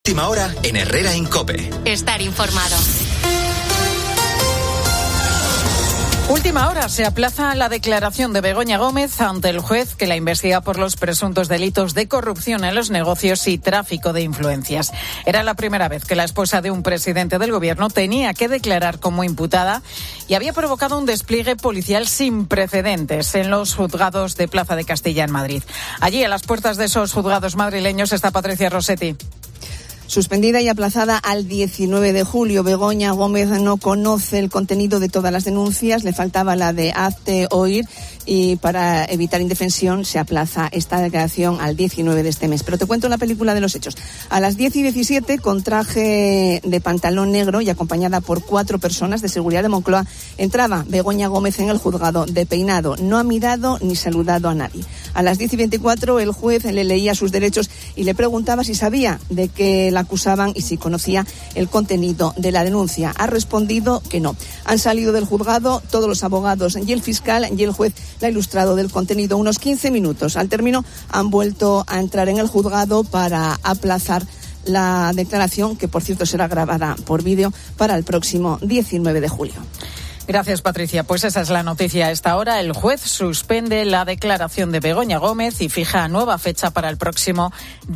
Última hora en Herrera en COPE. Estar informado. Última hora, se aplaza la declaración de Begoña Gómez ante el juez que la investiga por los presuntos delitos de corrupción en los negocios y tráfico de influencias. Era la primera vez que la esposa de un presidente del gobierno tenía que declarar como imputada y había provocado un despliegue policial sin precedentes en los juzgados de Plaza de Castilla en Madrid. Allí, a las puertas de esos juzgados madrileños, está Patricia Rossetti. Suspendida y aplazada al 19 de julio, Begoña Gómez no conoce el contenido de todas las denuncias, le faltaba la de hazte oír y para evitar indefensión se aplaza esta declaración al 19 de este mes. Pero te cuento la película de los hechos. A las 10:17, con traje de pantalón negro y acompañada por 4 personas de seguridad de Moncloa, entraba Begoña Gómez en el juzgado de peinado. No ha mirado ni saludado a nadie. A las 10:24, el juez le leía sus derechos y le preguntaba si sabía de qué la acusaban y si conocía el contenido de la denuncia. Ha respondido que no. Han salido del juzgado todos los abogados y el fiscal, y el juez la ha ilustrado del contenido. Unos 15 minutos. Al término han vuelto a entrar en el juzgado para aplazar la declaración, que por cierto será grabada por vídeo, para el próximo 19 de julio. Gracias, Patricia. Pues esa es la noticia a esta hora. El juez suspende la declaración de Begoña Gómez y fija nueva fecha para el próximo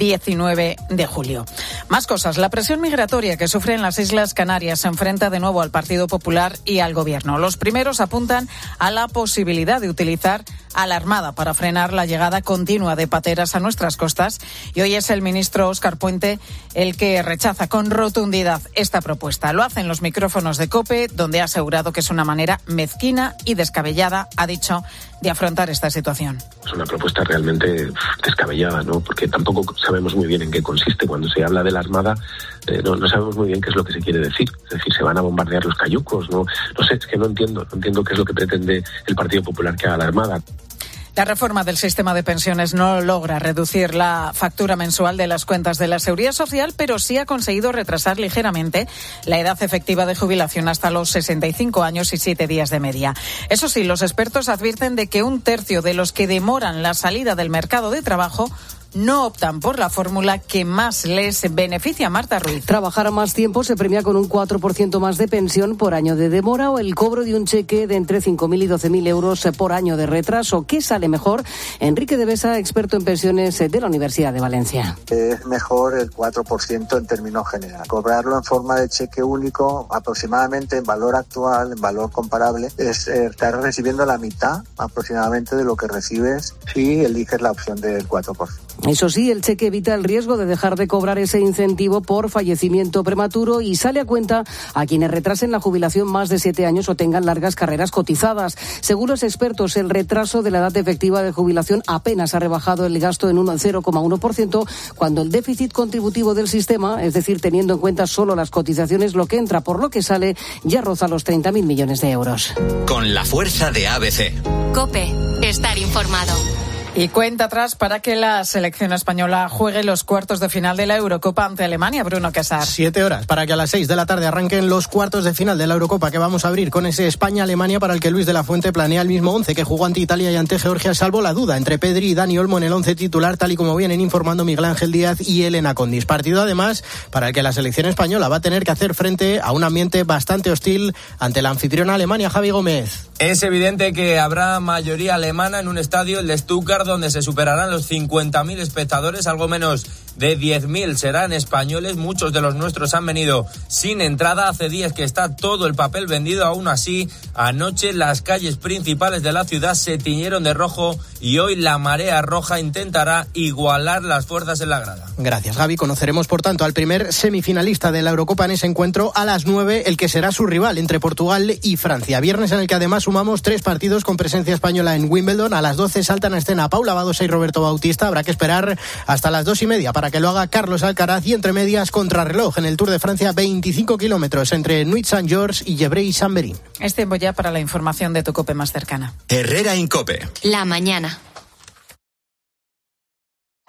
19 de julio. Más cosas. La presión migratoria que sufre en las Islas Canarias se enfrenta de nuevo al Partido Popular y al Gobierno. Los primeros apuntan a la posibilidad de utilizar a la Armada para frenar la llegada continua de pateras a nuestras costas. Y hoy es el ministro Óscar Puente el que rechaza con rotundidad esta propuesta. Lo hace en los micrófonos de COPE, donde ha asegurado que es una manera mezquina y descabellada, ha dicho, de afrontar esta situación. Es una propuesta realmente descabellada, ¿no? Porque tampoco sabemos muy bien en qué consiste. Cuando se habla de la Armada, no sabemos muy bien qué es lo que se quiere decir. Es decir, se van a bombardear los cayucos, no sé, es que no entiendo qué es lo que pretende el Partido Popular que haga la Armada. La reforma del sistema de pensiones no logra reducir la factura mensual de las cuentas de la Seguridad Social, pero sí ha conseguido retrasar ligeramente la edad efectiva de jubilación hasta los 65 años y 7 días de media. Eso sí, los expertos advierten de que 1/3 de los que demoran la salida del mercado de trabajo no optan por la fórmula que más les beneficia. Marta Ruiz. Trabajar más tiempo se premia con un 4% más de pensión por año de demora o el cobro de un cheque de entre 5.000 y 12.000 euros por año de retraso. ¿Qué sale mejor? Enrique de Besa, experto en pensiones de la Universidad de Valencia. Es mejor el 4% en términos generales. Cobrarlo en forma de cheque único, aproximadamente en valor actual, en valor comparable, es estar recibiendo la mitad aproximadamente de lo que recibes si eliges la opción del 4%. Eso sí, el cheque evita el riesgo de dejar de cobrar ese incentivo por fallecimiento prematuro y sale a cuenta a quienes retrasen la jubilación más de 7 años o tengan largas carreras cotizadas. Según los expertos, el retraso de la edad efectiva de jubilación apenas ha rebajado el gasto en un 0,1%, cuando el déficit contributivo del sistema, es decir, teniendo en cuenta solo las cotizaciones, lo que entra por lo que sale, ya roza los 30.000 millones de euros. Con la fuerza de ABC. COPE. Estar informado. Y cuenta atrás para que la selección española juegue los cuartos de final de la Eurocopa ante Alemania. Bruno Casar. 7 horas para que a las 6 de la tarde arranquen los cuartos de final de la Eurocopa, que vamos a abrir con ese España-Alemania, para el que Luis de la Fuente planea el mismo 11 que jugó ante Italia y ante Georgia, salvo la duda entre Pedri y Dani Olmo en el 11 titular, tal y como vienen informando Miguel Ángel Díaz y Elena Condis. Partido además para el que la selección española va a tener que hacer frente a un ambiente bastante hostil ante la anfitriona Alemania. Javi Gómez. Es evidente que habrá mayoría alemana en un estadio, el de Stuttgart, donde se superarán los 50.000 espectadores, algo menos de 10.000 serán españoles. Muchos de los nuestros han venido sin entrada. Hace días que está todo el papel vendido. Aún así, anoche las calles principales de la ciudad se tiñeron de rojo y hoy la marea roja intentará igualar las fuerzas en la grada. Gracias, Gaby. Conoceremos, por tanto, al primer semifinalista de la Eurocopa en ese encuentro a las 9, el que será su rival entre Portugal y Francia. Viernes en el que además sumamos 3 partidos con presencia española en Wimbledon. A las 12 saltan a escena Paula Badosa y Roberto Bautista. Habrá que esperar hasta las 2:30 para que lo haga Carlos Alcaraz, y entre medias contrarreloj en el Tour de Francia, 25 kilómetros entre Nuit Saint-Georges y Gevrey-Chamberí. Es tiempo ya para la información de tu COPE más cercana. Herrera en COPE. La mañana.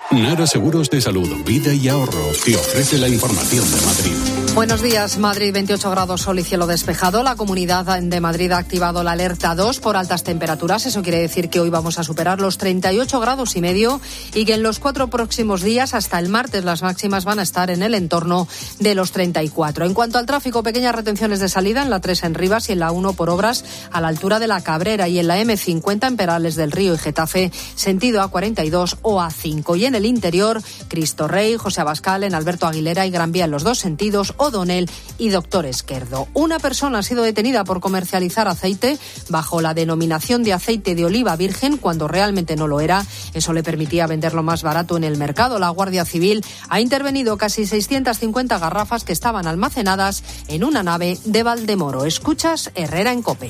Nara Seguros de Salud, Vida y Ahorro te ofrece la información de Madrid. Buenos días, Madrid, 28 grados, sol y cielo despejado. La Comunidad de Madrid ha activado la alerta 2 por altas temperaturas. Eso quiere decir que hoy vamos a superar los 38 grados y medio y que en los 4 próximos días, hasta el martes, las máximas van a estar en el entorno de los 34. En cuanto al tráfico, pequeñas retenciones de salida en la 3 en Rivas y en la 1 por obras a la altura de la Cabrera, y en la M50 en Perales del Río y Getafe, sentido A42 o A5. Y en el interior, Cristo Rey, José Abascal, en Alberto Aguilera y Gran Vía en los dos sentidos, O'Donnell y Doctor Esquerdo. Una persona ha sido detenida por comercializar aceite bajo la denominación de aceite de oliva virgen cuando realmente no lo era. Eso le permitía venderlo más barato en el mercado. La Guardia Civil ha intervenido casi 650 garrafas que estaban almacenadas en una nave de Valdemoro. Escuchas Herrera en COPE.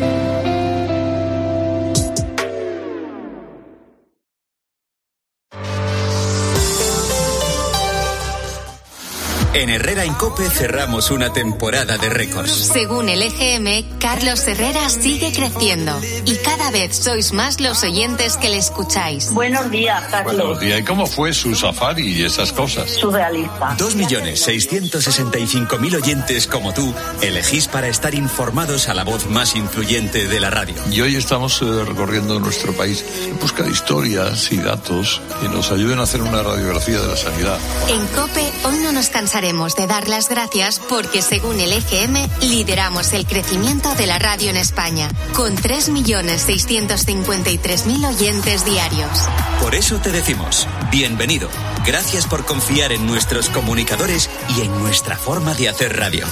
En Herrera en COPE cerramos una temporada de récords. Según el EGM, Carlos Herrera sigue creciendo y cada vez sois más los oyentes que le escucháis. Buenos días, Carlos. Buenos días. ¿Y cómo fue su safari y esas cosas? Surrealista. 2.665.000 oyentes como tú elegís para estar informados a la voz más influyente de la radio. Y hoy estamos recorriendo nuestro país en busca de historias y datos que nos ayuden a hacer una radiografía de la sanidad. En COPE hoy no nos cansaremos de dar las gracias porque, según el EGM, lideramos el crecimiento de la radio en España, con 3.653.000 oyentes diarios. Por eso te decimos, bienvenido. Gracias por confiar en nuestros comunicadores y en nuestra forma de hacer radio.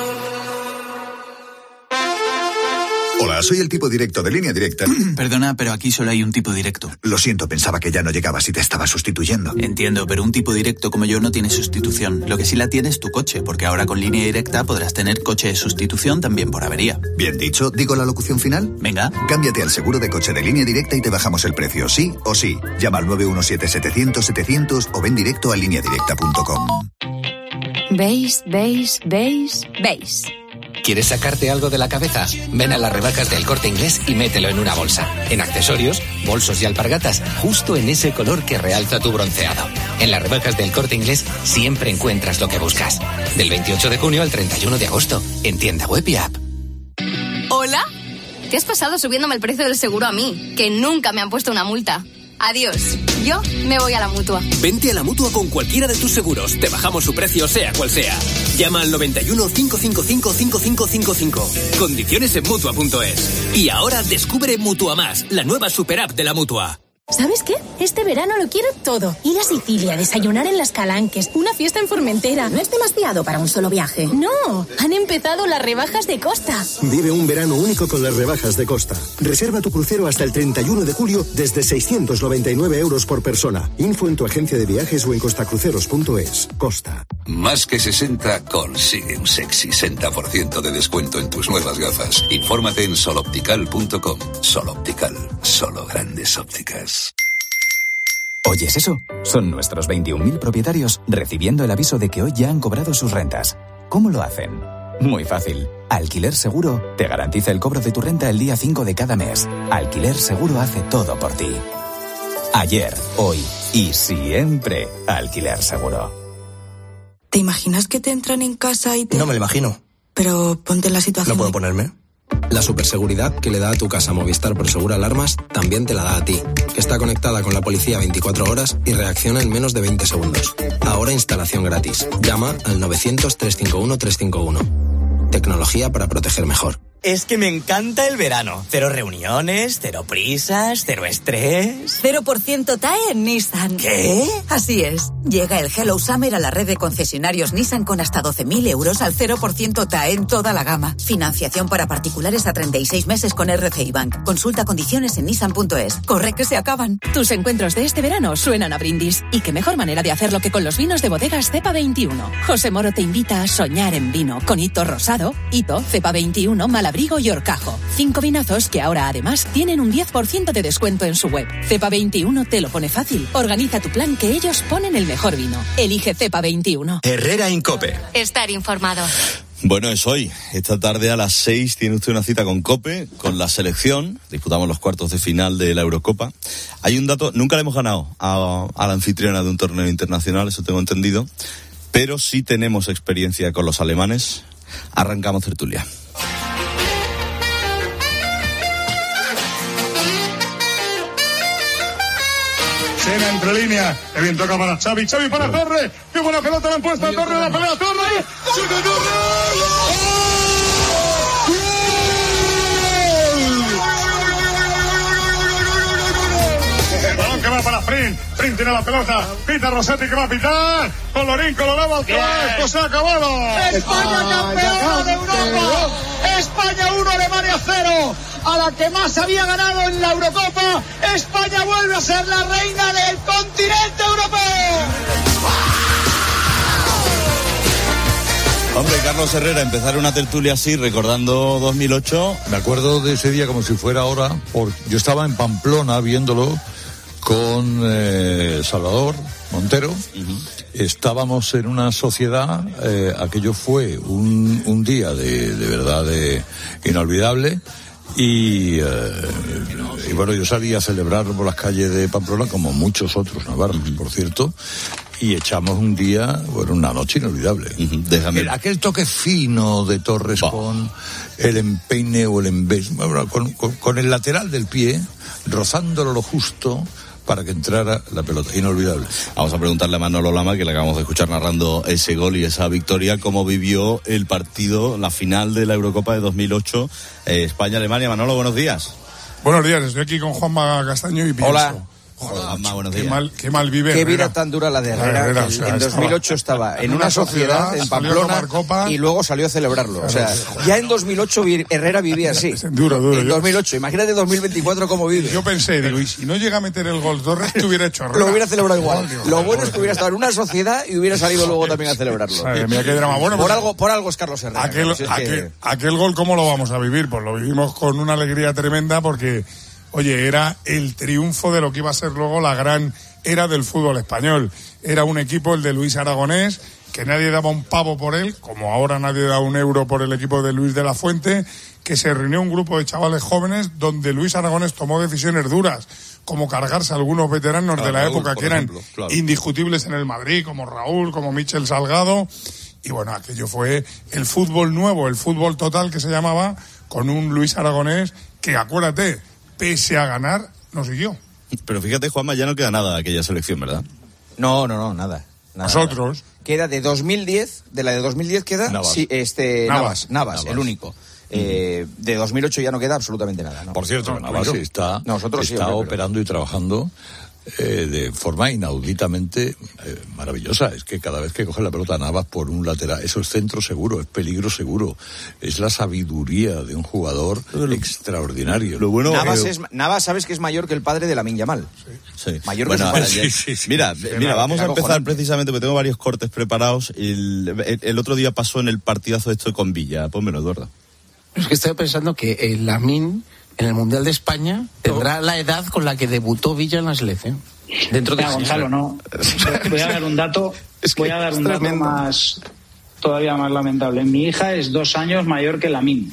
Hola, soy el tipo directo de Línea Directa. Perdona, pero aquí solo hay un tipo directo. Lo siento, pensaba que ya no llegabas y te estaba sustituyendo. Entiendo, pero un tipo directo como yo no tiene sustitución. Lo que sí la tiene es tu coche, porque ahora con Línea Directa podrás tener coche de sustitución también por avería. Bien dicho, ¿digo la locución final? Venga. Cámbiate al seguro de coche de Línea Directa y te bajamos el precio, sí o sí. Llama al 917-700-700 o ven directo a lineadirecta.com. ¿Veis? ¿Quieres sacarte algo de la cabeza? Ven a las rebajas del Corte Inglés y mételo en una bolsa. En accesorios, bolsos y alpargatas, justo en ese color que realza tu bronceado. En las rebajas del Corte Inglés siempre encuentras lo que buscas. Del 28 de junio al 31 de agosto, en tienda web y app. ¿Hola? ¿Qué has pasado subiéndome el precio del seguro a mí? Que nunca me han puesto una multa. Adiós. Yo me voy a la Mutua. Vente a la Mutua con cualquiera de tus seguros. Te bajamos su precio, sea cual sea. Llama al 91 555 5555. Condiciones en Mutua.es. Y ahora descubre Mutua Más, la nueva superapp de la Mutua. ¿Sabes qué? Este verano lo quiero todo. Ir a Sicilia, desayunar en Las Calanques, una fiesta en Formentera. ¿No es demasiado para un solo viaje? No, han empezado las rebajas de Costa. Vive un verano único con las rebajas de Costa. Reserva tu crucero hasta el 31 de julio desde 699 euros por persona. Info en tu agencia de viajes o en costacruceros.es. Costa. Más que 60 consigue un sexy 60% de descuento en tus nuevas gafas. Infórmate en soloptical.com. Soloptical, solo grandes ópticas. ¿Oyes eso? Son nuestros 21.000 propietarios recibiendo el aviso de que hoy ya han cobrado sus rentas. ¿Cómo lo hacen? Muy fácil. Alquiler Seguro te garantiza el cobro de tu renta el día 5 de cada mes. Alquiler Seguro hace todo por ti. Ayer, hoy y siempre Alquiler Seguro. ¿Te imaginas que te entran en casa y te...? No me lo imagino. Pero ponte en la situación... ¿No puedo ponerme? La superseguridad que le da a tu casa Movistar Prosegur Alarmas también te la da a ti, que está conectada con la policía 24 horas y reacciona en menos de 20 segundos. Ahora instalación gratis. Llama al 900-351-351. Tecnología para proteger mejor. Es que me encanta el verano. Cero reuniones, cero prisas, cero estrés. 0% TAE en Nissan. ¿Qué? Así es. Llega el Hello Summer a la red de concesionarios Nissan con hasta 12.000 euros al 0% TAE en toda la gama. Financiación para particulares a 36 meses con RCI Bank. Consulta condiciones en nissan.es. Corre que se acaban. Tus encuentros de este verano suenan a brindis. Y qué mejor manera de hacerlo que con los vinos de bodegas Cepa 21. José Moro te invita a soñar en vino con Hito Rosado, Hito, Cepa 21, Malabrigo y Horcajo. 5 vinazos que ahora además tienen un 10% de descuento en su web. Cepa 21 te lo pone fácil. Organiza tu plan que ellos ponen el mejor vino. Elige Cepa 21. Herrera en COPE. Estar informado. Bueno, es hoy. Esta tarde a las 6 tiene usted una cita con COPE, con la selección. Disputamos los cuartos de final de la Eurocopa. Hay un dato, nunca le hemos ganado a la anfitriona de un torneo internacional, eso tengo entendido, pero sí tenemos experiencia con los alemanes. Arrancamos tertulia. Sena entre líneas, que bien toca para Xavi para Torres, qué buena pelota le han puesto a Torres, la pelea Torres, ¡chuta Torres! El balón que va para Sprint tiene la pelota, pita Rossetti que va a pitar, colorín colorado al esto se ha acabado. España campeona de Europa, España 1, Alemania 0. A la que más había ganado en la Eurocopa, España vuelve a ser la reina del continente europeo. Hombre, Carlos Herrera, empezar una tertulia así, recordando 2008. Me acuerdo de ese día como si fuera ahora, porque yo estaba en Pamplona viéndolo con Salvador Montero. Estábamos en una sociedad, aquello fue un día de verdad inolvidable. Y bueno, yo salí a celebrar por las calles de Pamplona como muchos otros navarros, por cierto, y echamos un día, bueno, una noche inolvidable. Aquel toque fino de Torres con el empeine o el embés, con el lateral del pie, rozándolo lo justo para que entrara la pelota, inolvidable. Vamos a preguntarle a Manolo Lama, que le acabamos de escuchar narrando ese gol y esa victoria, cómo vivió el partido, la final de la Eurocopa de 2008, España-Alemania. Manolo, buenos días. Buenos días, estoy aquí con Juanma Castaño y pienso... Hola. Juanma, buenos días. Qué mal vive Qué Herrera. vida tan dura la de Herrera. En 2008 estaba en una sociedad en Pamplona y luego salió a celebrarlo. O sea, ya en 2008 Herrera vivía así. Duro. En 2008, imagínate 2024 cómo vive. Yo pensé, digo, y si no llega a meter el gol Torres, te hubiera hecho Herrera. Lo hubiera celebrado igual. Lo bueno es que hubiera estado en una sociedad y hubiera salido luego también a celebrarlo. Mira qué drama. Bueno, por algo es Carlos Herrera. Aquel gol, ¿cómo lo vamos a vivir? Pues lo vivimos con una alegría tremenda porque... Oye, era el triunfo de lo que iba a ser luego la gran era del fútbol español. Era un equipo, el de Luis Aragonés, que nadie daba un pavo por él, como ahora nadie da un euro por el equipo de Luis de la Fuente, que se reunió un grupo de chavales jóvenes donde Luis Aragonés tomó decisiones duras, como cargarse a algunos veteranos de la época que eran indiscutibles en el Madrid, como Raúl, como Michel Salgado. Y bueno, aquello fue el fútbol nuevo, el fútbol total que se llamaba, con un Luis Aragonés que, acuérdate, pese a ganar, no siguió. Pero fíjate, Juanma, ya no queda nada de aquella selección, ¿verdad? No, nada. Nosotros. Queda de 2010, de la de 2010 queda Navas. Sí, Navas, el único. De 2008 ya no queda absolutamente nada, ¿no? Por cierto, Navas está operando y trabajando de forma inauditamente maravillosa. Es que cada vez que coge la pelota Navas por un lateral, eso es centro seguro, es peligro seguro, es la sabiduría de un jugador extraordinario. Lo bueno, Navas, sabes que es mayor que el padre de Lamine Yamal. Sí. Mayor que su padre. Sí. Mira, vamos a empezar precisamente porque tengo varios cortes preparados. El otro día pasó en el partidazo esto con Villa. Pónmelo, Eduardo. Es que estoy pensando que Lamine en el Mundial de España tendrá la edad con la que debutó Villa en la selección. Dentro de Gonzalo, no. Voy a dar un dato, dato más, todavía más lamentable. Mi hija es 2 años mayor que Lamine.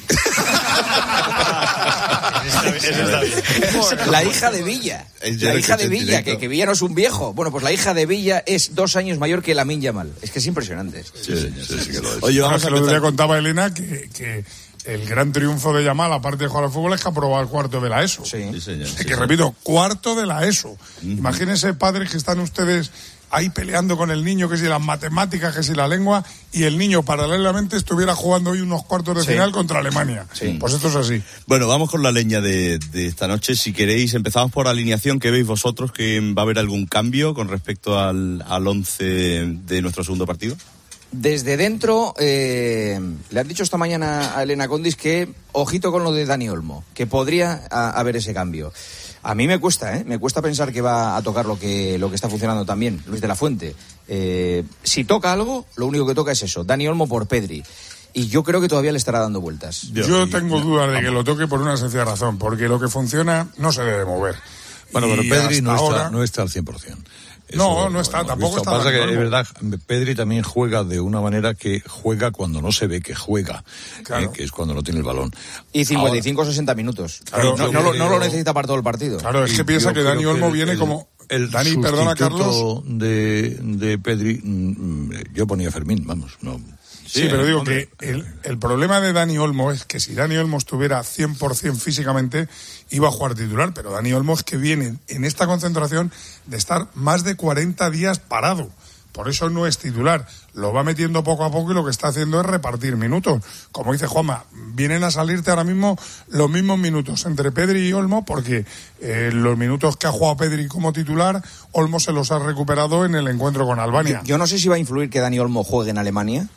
La hija de Villa. Que Villa no es un viejo. Bueno, pues la hija de Villa es 2 años mayor que Lamine Yamal. Es que es impresionante. Sí que lo es. Oye, vamos a empezar. Contaba Elena que el gran triunfo de Yamal, aparte de jugar al fútbol, es que aprobó el cuarto de la ESO. Sí, señor. Repito, cuarto de la ESO. Imagínense, padres, que están ustedes ahí peleando con el niño, que si las matemáticas, que si la lengua, y el niño paralelamente estuviera jugando hoy unos cuartos de final contra Alemania. Pues esto es así. Bueno, vamos con la leña de esta noche. Si queréis, empezamos por alineación. ¿Qué veis vosotros? ¿Que va a haber algún cambio con respecto al 11 de nuestro segundo partido? Desde dentro, le han dicho esta mañana a Elena Condis que ojito con lo de Dani Olmo, que podría haber ese cambio. A mí me cuesta pensar que va a tocar lo que está funcionando también, Luis de la Fuente. Si toca algo, lo único que toca es eso, Dani Olmo por Pedri. Y yo creo que todavía le estará dando vueltas. Yo tengo dudas de que lo toque por una sencilla razón, porque lo que funciona no se debe mover. Bueno, pero Pedri no está al 100%. No está, tampoco está. Lo que pasa que es verdad, Pedri también juega de una manera que juega cuando no se ve que juega, claro. Que es cuando no tiene el balón. Y 55-60 minutos. Claro, no lo necesita para todo el partido. Claro, es que piensa que Dani Olmo viene como... Dani, perdona, Carlos. De Pedri, yo ponía Fermín, vamos, no... Sí, pero digo que el problema de Dani Olmo es que si Dani Olmo estuviera 100% físicamente, iba a jugar titular, pero Dani Olmo es que viene en esta concentración de estar más de 40 días parado. Por eso no es titular. Lo va metiendo poco a poco y lo que está haciendo es repartir minutos. Como dice Juanma, vienen a salirte ahora mismo los mismos minutos entre Pedri y Olmo, porque los minutos que ha jugado Pedri como titular, Olmo se los ha recuperado en el encuentro con Albania. Yo no sé si va a influir que Dani Olmo juegue en Alemania.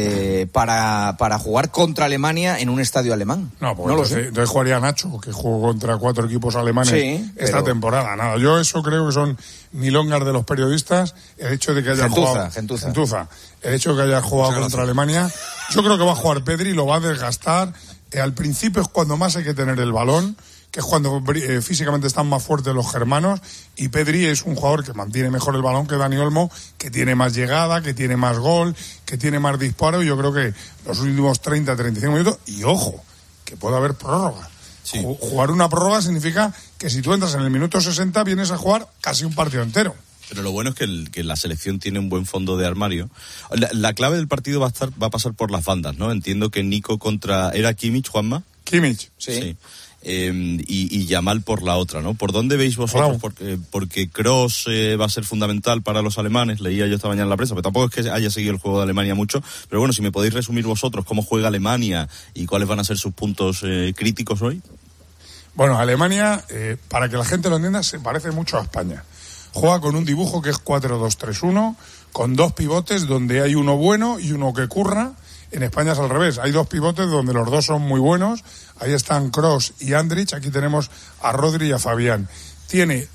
Para jugar contra Alemania en un estadio alemán. No, pues entonces jugaría Nacho, que jugó contra 4 equipos alemanes esta temporada. Nada, yo eso creo que son milongas de los periodistas. El hecho de que haya jugado Gentuza, el hecho de que haya jugado contra Alemania, yo creo que va a jugar Pedri, lo va a desgastar. Al principio es cuando más hay que tener el balón, que es cuando físicamente están más fuertes los germanos, y Pedri es un jugador que mantiene mejor el balón que Dani Olmo, que tiene más llegada, que tiene más gol, que tiene más disparo, y yo creo que los últimos 30-35 minutos, y ojo, que puede haber prórroga. Sí. Jugar una prórroga significa que si tú entras en el minuto 60 vienes a jugar casi un partido entero. Pero lo bueno es que la selección tiene un buen fondo de armario. La clave del partido va a pasar por las bandas, ¿no? Entiendo que Nico contra... ¿Era Kimmich, Juanma? Kimmich. Sí. Y Yamal por la otra, ¿no? ¿Por dónde veis vosotros? Porque Kroos va a ser fundamental para los alemanes, leía yo esta mañana en la prensa, pero tampoco es que haya seguido el juego de Alemania mucho, pero bueno, si me podéis resumir vosotros cómo juega Alemania y cuáles van a ser sus puntos críticos hoy. Bueno, Alemania, para que la gente lo entienda, se parece mucho a España. Juega con un dibujo que es 4-2-3-1, con 2 pivotes donde hay uno bueno y uno que curra. En España es al revés, hay 2 pivotes donde los 2 son muy buenos, ahí están Kroos y Andrich, aquí tenemos a Rodri y a Fabián. Tiene,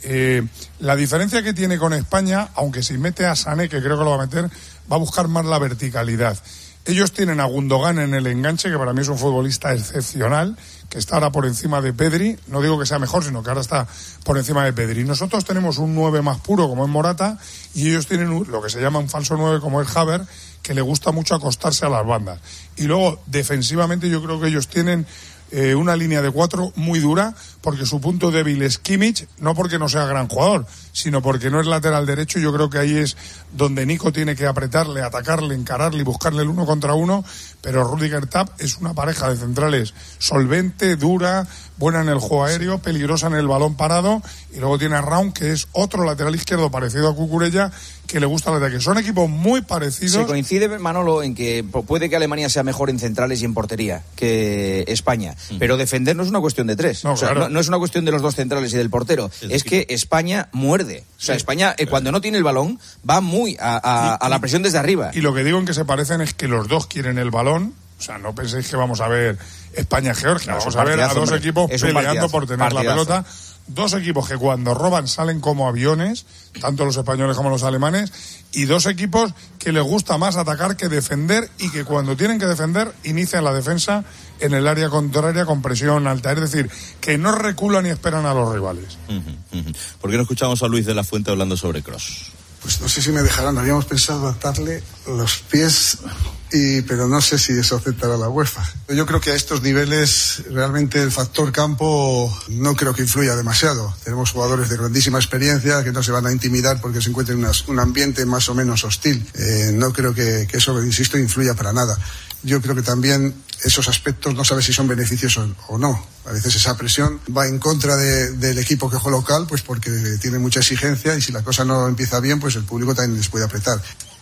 la diferencia que tiene con España, aunque si mete a Sané, que creo que lo va a meter, va a buscar más la verticalidad. Ellos tienen a Gundogan en el enganche, que para mí es un futbolista excepcional, que está ahora por encima de Pedri. No digo que sea mejor, sino que ahora está por encima de Pedri. Nosotros tenemos un 9 más puro, como es Morata, y ellos tienen lo que se llama un falso 9, como es Havertz, que le gusta mucho acostarse a las bandas. Y luego, defensivamente, yo creo que ellos tienen una línea de 4 muy dura, porque su punto débil es Kimmich, no porque no sea gran jugador, sino porque no es lateral derecho. Yo creo que ahí es donde Nico tiene que apretarle, atacarle, encararle y buscarle el 1 contra 1, pero Rüdiger Tapp es una pareja de centrales solvente, dura, buena en el juego aéreo, peligrosa en el balón parado, y luego tiene a Raum, que es otro lateral izquierdo parecido a Cucurella, que le gusta el ataque. Son equipos muy parecidos. Se coincide, Manolo, en que puede que Alemania sea mejor en centrales y en portería que España, pero defender no es una cuestión de 3. No, claro. No es una cuestión de los 2 centrales y del portero. Es que España muerde. O sea, España, cuando no tiene el balón, va muy a la presión desde arriba. Y lo que digo en que se parecen es que los 2 quieren el balón. O sea, no penséis que vamos a ver España-Georgia. Vamos a ver a 2 equipos peleando por tener la pelota. 2 equipos que cuando roban salen como aviones, tanto los españoles como los alemanes, y 2 equipos que les gusta más atacar que defender, y que cuando tienen que defender inician la defensa en el área contraria con presión alta. Es decir, que no reculan ni esperan a los rivales. ¿Por qué no escuchamos a Luis de la Fuente hablando sobre Kroos? Pues no sé si me dejarán, habíamos pensado atarle los pies, pero no sé si eso aceptará la UEFA. Yo creo que a estos niveles realmente el factor campo no creo que influya demasiado. Tenemos jugadores de grandísima experiencia que no se van a intimidar porque se encuentran en un ambiente más o menos hostil. No creo que eso, insisto, influya para nada. Yo creo que también esos aspectos no sabes si son beneficios o no. A veces esa presión va en contra del equipo que juega local, pues porque tiene mucha exigencia, y si la cosa no empieza bien, pues el público también les puede apretar.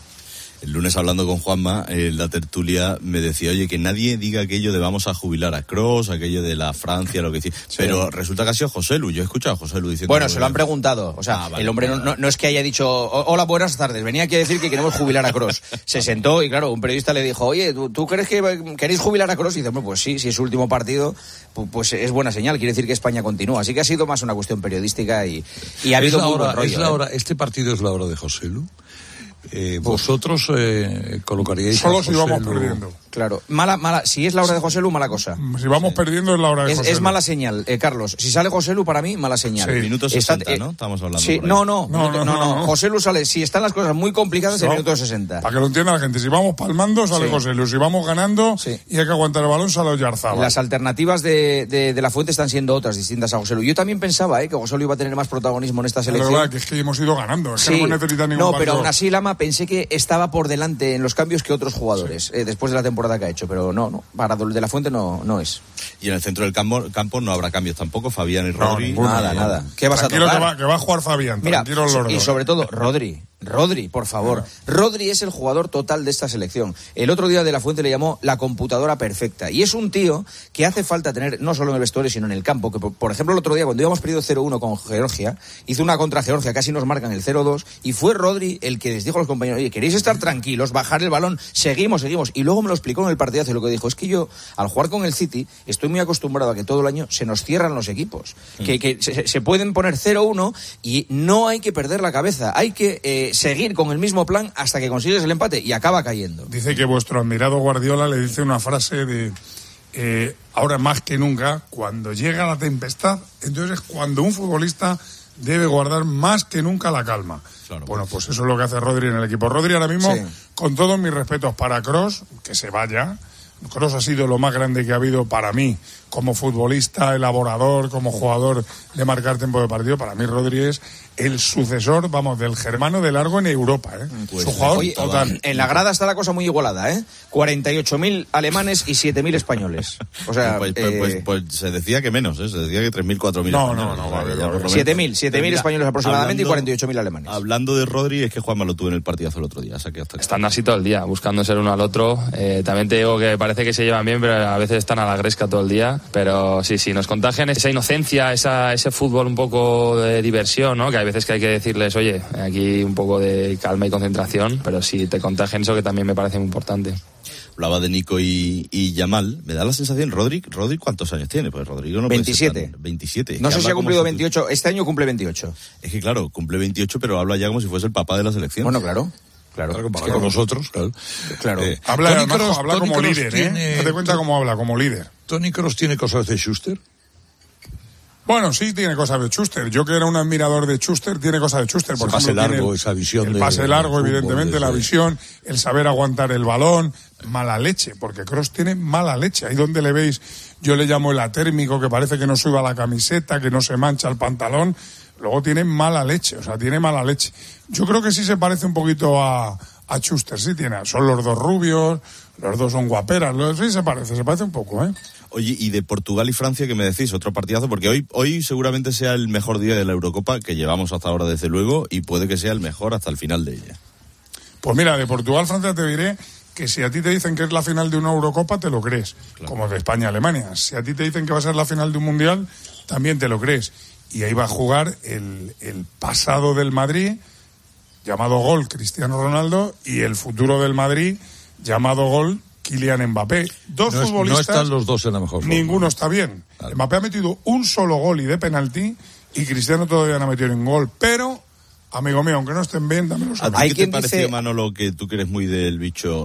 El lunes, hablando con Juanma, en la tertulia me decía, oye, que nadie diga aquello de vamos a jubilar a Kroos, aquello de la Francia, lo que decía. Sí. Pero resulta que ha sido Joselu. Yo he escuchado a Joselu diciendo... Bueno, se lo han preguntado. O sea, vale, el hombre no es que haya dicho, hola, buenas tardes, venía aquí a decir que queremos jubilar a Kroos. Se sentó y, claro, un periodista le dijo, oye, ¿tú crees que queréis jubilar a Kroos? Y dice, pues sí, si es su último partido, pues es buena señal, quiere decir que España continúa. Así que ha sido más una cuestión periodística y ha habido muy buen rollo. Este partido es la hora de Joselu. Vosotros colocaríais solo si vamos perdiendo. Claro, mala. Si es la hora de Joselu, mala cosa. Si vamos perdiendo es la hora de Joselu. Es mala señal, Carlos. Si sale Joselu, para mí, mala señal. Sí. Minuto 60, ¿no? Estamos hablando. Sí, no. Joselu sale, si están las cosas muy complicadas, en el minuto 60. Para que lo entienda la gente, si vamos palmando, sale Joselu. Si vamos ganando y hay que aguantar el balón, sale Oyarzábal. Las alternativas de la Fuente están siendo otras, distintas a Joselu. Yo también pensaba que Joselu iba a tener más protagonismo en esta selección. La verdad que es que hemos ido ganando, es que no necesita ningún partido. Pero aún así, Lama, pensé que estaba por delante en los cambios que otros jugadores, después de la temporada que ha hecho, pero no, para de la Fuente no es. Y en el centro del campo no habrá cambios tampoco, Fabián y Rodri. Nada. ¿Qué vas a tocar? Que va a jugar Fabián. Mira, tranquilo, y sobre todo, Rodri, por favor. Rodri es el jugador total de esta selección. El otro día De la Fuente le llamó la computadora perfecta. Y es un tío que hace falta tener, no solo en el vestuario, sino en el campo. Que, por ejemplo, el otro día, cuando íbamos perdido 0-1 con Georgia, hizo una contra Georgia, casi nos marcan el 0-2, y fue Rodri el que les dijo a los compañeros, oye, ¿queréis estar tranquilos, bajar el balón? Seguimos. Y luego me lo explicó en el partidazo y lo que dijo es que yo, al jugar con el City, estoy muy acostumbrado a que todo el año se nos cierran los equipos. Que se pueden poner 0-1 y no hay que perder la cabeza. Hay que seguir con el mismo plan hasta que consigues el empate y acaba cayendo. Dice que vuestro admirado Guardiola le dice una frase de ahora más que nunca, cuando llega la tempestad, entonces es cuando un futbolista debe guardar más que nunca la calma. Claro, bueno, pues eso es lo que hace Rodri en el equipo. Rodri ahora mismo, con todos mis respetos para Kroos, que se vaya. Kroos ha sido lo más grande que ha habido para mí, como futbolista, elaborador, como jugador de marcar tiempo de partido. Para mí Rodri es el sucesor, del germano de largo en Europa, Pues, su jugador total. En la grada está la cosa muy igualada, 48.000 alemanes y 7.000 españoles. O sea, pues se decía que menos, se decía que 3.000, 4.000. No, 7.000 españoles aproximadamente y 48.000 alemanes. Hablando de Rodri, es que Juanma lo tuvo en el partidazo el otro día. Están así todo el día, buscando ser uno al otro. También te digo que parece que se llevan bien, pero a veces están a la gresca todo el día. Pero sí, nos contagian esa inocencia, ese fútbol un poco de diversión, ¿no? Que hay veces que hay que decirles, oye, aquí un poco de calma y concentración, pero sí te contagian eso, que también me parece muy importante. Hablaba de Nico y Yamal. Me da la sensación, Rodri, ¿cuántos años tiene? Pues Rodrigo no 27. 27. No sé si ha cumplido 28. Este año cumple 28. Es que claro, cumple 28, pero habla ya como si fuese el papá de la selección. Bueno, claro. Con nosotros, claro. Habla como líder, Date cuenta cómo habla, como líder. ¿Toni Kroos tiene cosas de Schuster? Bueno, sí tiene cosas de Schuster. Yo que era un admirador de Schuster, tiene cosas de Schuster. Por ejemplo, pase largo, esa visión. El pase largo, evidentemente, la visión, el saber aguantar el balón, mala leche, porque Kroos tiene mala leche. Ahí donde le veis, yo le llamo el atérmico, que parece que no suba la camiseta, que no se mancha el pantalón. Luego tiene mala leche, tiene mala leche. Yo creo que sí se parece un poquito a Schuster, sí tiene. Son los dos rubios, los dos son guaperas, sí se parece un poco, Oye, y de Portugal y Francia, ¿qué me decís? Otro partidazo, porque hoy seguramente sea el mejor día de la Eurocopa que llevamos hasta ahora, desde luego, y puede que sea el mejor hasta el final de ella. Pues mira, de Portugal-Francia te diré que si a ti te dicen que es la final de una Eurocopa, te lo crees, como de España-Alemania. Si a ti te dicen que va a ser la final de un Mundial, también te lo crees. Y ahí va a jugar el pasado del Madrid, llamado gol Cristiano Ronaldo, y el futuro del Madrid, llamado gol Kylian Mbappé. Dos futbolistas. No están los dos en la mejor forma. Ninguno está bien. Claro. Mbappé ha metido un solo gol y de penalti, y Cristiano todavía no ha metido ningún gol. Pero, amigo mío, aunque no estén bien, dámelo saber. ¿A ti qué te pareció, Manolo, que tú que eres muy del bicho,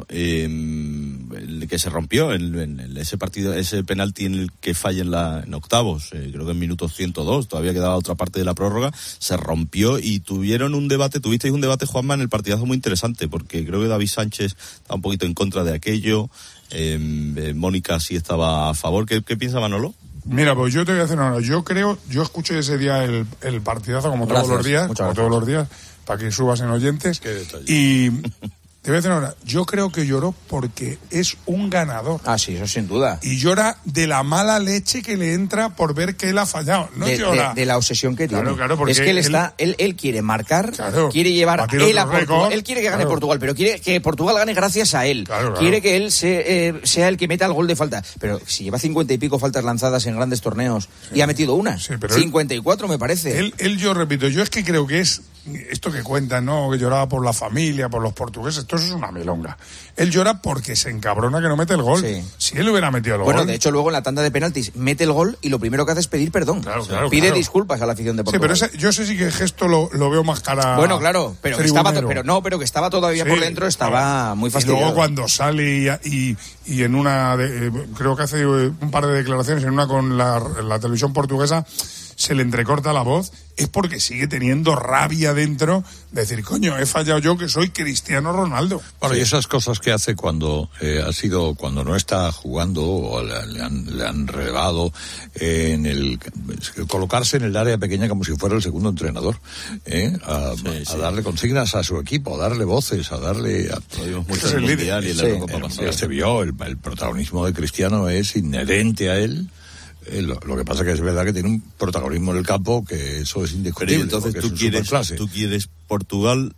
que se rompió en ese partido, ese penalti en el que falla en octavos, creo que en minuto 102, todavía quedaba otra parte de la prórroga, se rompió y tuvisteis un debate, Juanma, en el partidazo muy interesante, porque creo que David Sánchez estaba un poquito en contra de aquello, Mónica sí estaba a favor. ¿Qué piensa Manolo? Mira, pues yo te voy a decir una. Yo escuché ese día el partidazo como todos los días, para que subas en oyentes. Qué detalle. Y te voy a decir una. Yo creo que lloró porque es un ganador. Ah, sí, eso sin duda. Y llora de la mala leche que le entra por ver que él ha fallado. No llora. De la obsesión que tiene. Claro, porque es que él quiere marcar, quiere llevar él a Portugal. Él quiere que gane Portugal, pero quiere que Portugal gane gracias a él. Quiere que él sea el que meta el gol de falta. Pero si lleva 50 y pico faltas lanzadas en grandes torneos y ha metido una. Sí, 54 me parece. Yo repito, yo es que creo que es esto que cuentan, ¿no? Que lloraba por la familia, por los portugueses, todo eso es una milonga. Él llora porque se encabrona que no mete el gol. Sí. Si él hubiera metido el gol... Bueno, de hecho, luego en la tanda de penaltis mete el gol y lo primero que hace es pedir perdón. Pide disculpas a la afición de Portugal. Sí, pero yo sé sí que el gesto lo veo más cara. Bueno, claro, pero que estaba todavía por dentro, estaba muy fastidiado. Y luego cuando sale y en una... creo que hace un par de declaraciones, en una con la televisión portuguesa, se le entrecorta la voz, es porque sigue teniendo rabia dentro de decir, coño, he fallado yo que soy Cristiano Ronaldo. Bueno, y esas cosas que hace cuando cuando no está jugando o le han relevado colocarse en el área pequeña como si fuera el segundo entrenador, a darle consignas a su equipo, a darle voces, a darle... Se vio, el protagonismo de Cristiano es inherente a él. Lo que pasa es que es verdad que tiene un protagonismo en el campo que eso es indiscutible. Entonces tú quieres Portugal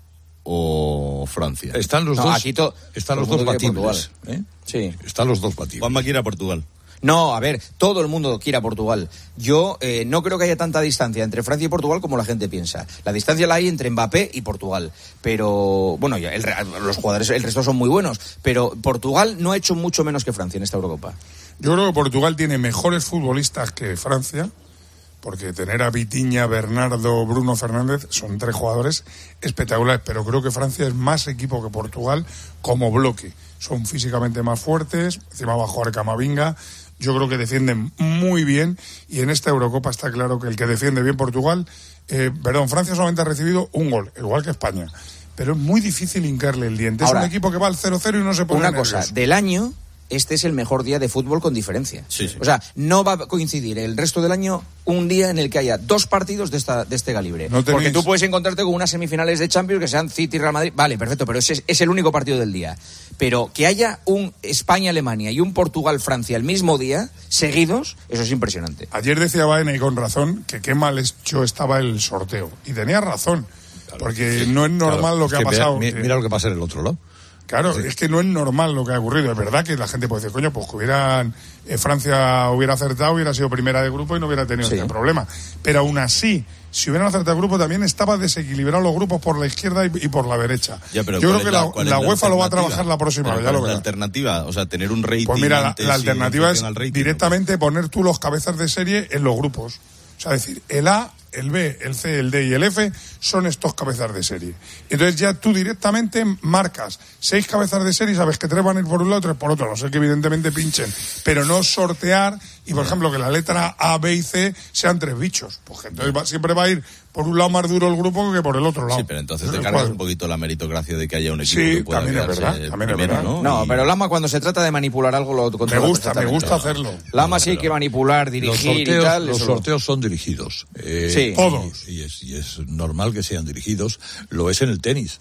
o Francia. Están los dos. Están los dos batibles. Sí. Están los dos batibles. Juanma quiere a Portugal. No, a ver, todo el mundo quiere a Portugal. Yo no creo que haya tanta distancia entre Francia y Portugal como la gente piensa. La distancia la hay entre Mbappé y Portugal. Pero, bueno, los jugadores, el resto son muy buenos. Pero Portugal no ha hecho mucho menos que Francia en esta Eurocopa. Yo creo que Portugal tiene mejores futbolistas que Francia, porque tener a Vitinha, Bernardo, Bruno Fernández son 3 jugadores espectaculares, pero creo que Francia es más equipo que Portugal como bloque. Son físicamente más fuertes, encima va a jugar Camavinga. Yo creo que defienden muy bien y en esta Eurocopa está claro que el que defiende bien Francia solamente ha recibido un gol, igual que España. Pero es muy difícil hincarle el diente. Ahora, es un equipo que va al 0-0 y no se pone nervioso. Una cosa, del año... Este es el mejor día de fútbol con diferencia. Sí. O sea, no va a coincidir el resto del año un día en el que haya 2 partidos de este calibre. Porque tú puedes encontrarte con unas semifinales de Champions que sean City y Real Madrid. Vale, perfecto, pero ese es el único partido del día. Pero que haya un España-Alemania y un Portugal-Francia el mismo día, seguidos, eso es impresionante. Ayer decía Baena, y con razón, que qué mal hecho estaba el sorteo. Y tenía razón, porque no es normal lo que ha pasado. Mira lo que pasa en el otro lado. Claro, es que no es normal lo que ha ocurrido. Es verdad que la gente puede decir, coño, pues que Francia hubiera acertado, hubiera sido primera de grupo y no hubiera tenido este problema. Pero aún así, si hubieran acertado el grupo, también estaba desequilibrado los grupos por la izquierda y por la derecha. Yo creo que la UEFA lo va a trabajar la próxima vez. ¿La alternativa? O sea, tener un rating. Pues mira, la alternativa es directamente poner tú los cabezas de serie en los grupos. O sea, decir, el A, el B, el C, el D y el F son estos cabezas de serie. Entonces ya tú directamente marcas 6 cabezas de serie y sabes que 3 van a ir por un lado, 3 por otro. No sé que evidentemente pinchen, pero no sortear y, por ejemplo, que la letra A, B y C sean 3 bichos. Pues entonces siempre va a ir por un lado más duro el grupo que por el otro lado. Sí, pero entonces te cargas un poquito la meritocracia de que haya un equipo que pueda también es verdad. No, pero Lama cuando se trata de manipular algo lo controla. Me gusta hacerlo. Lama sí hay que manipular, dirigir y tal. Los sorteos son dirigidos. Sí. Todos. Y es normal que sean dirigidos. Lo es en el tenis.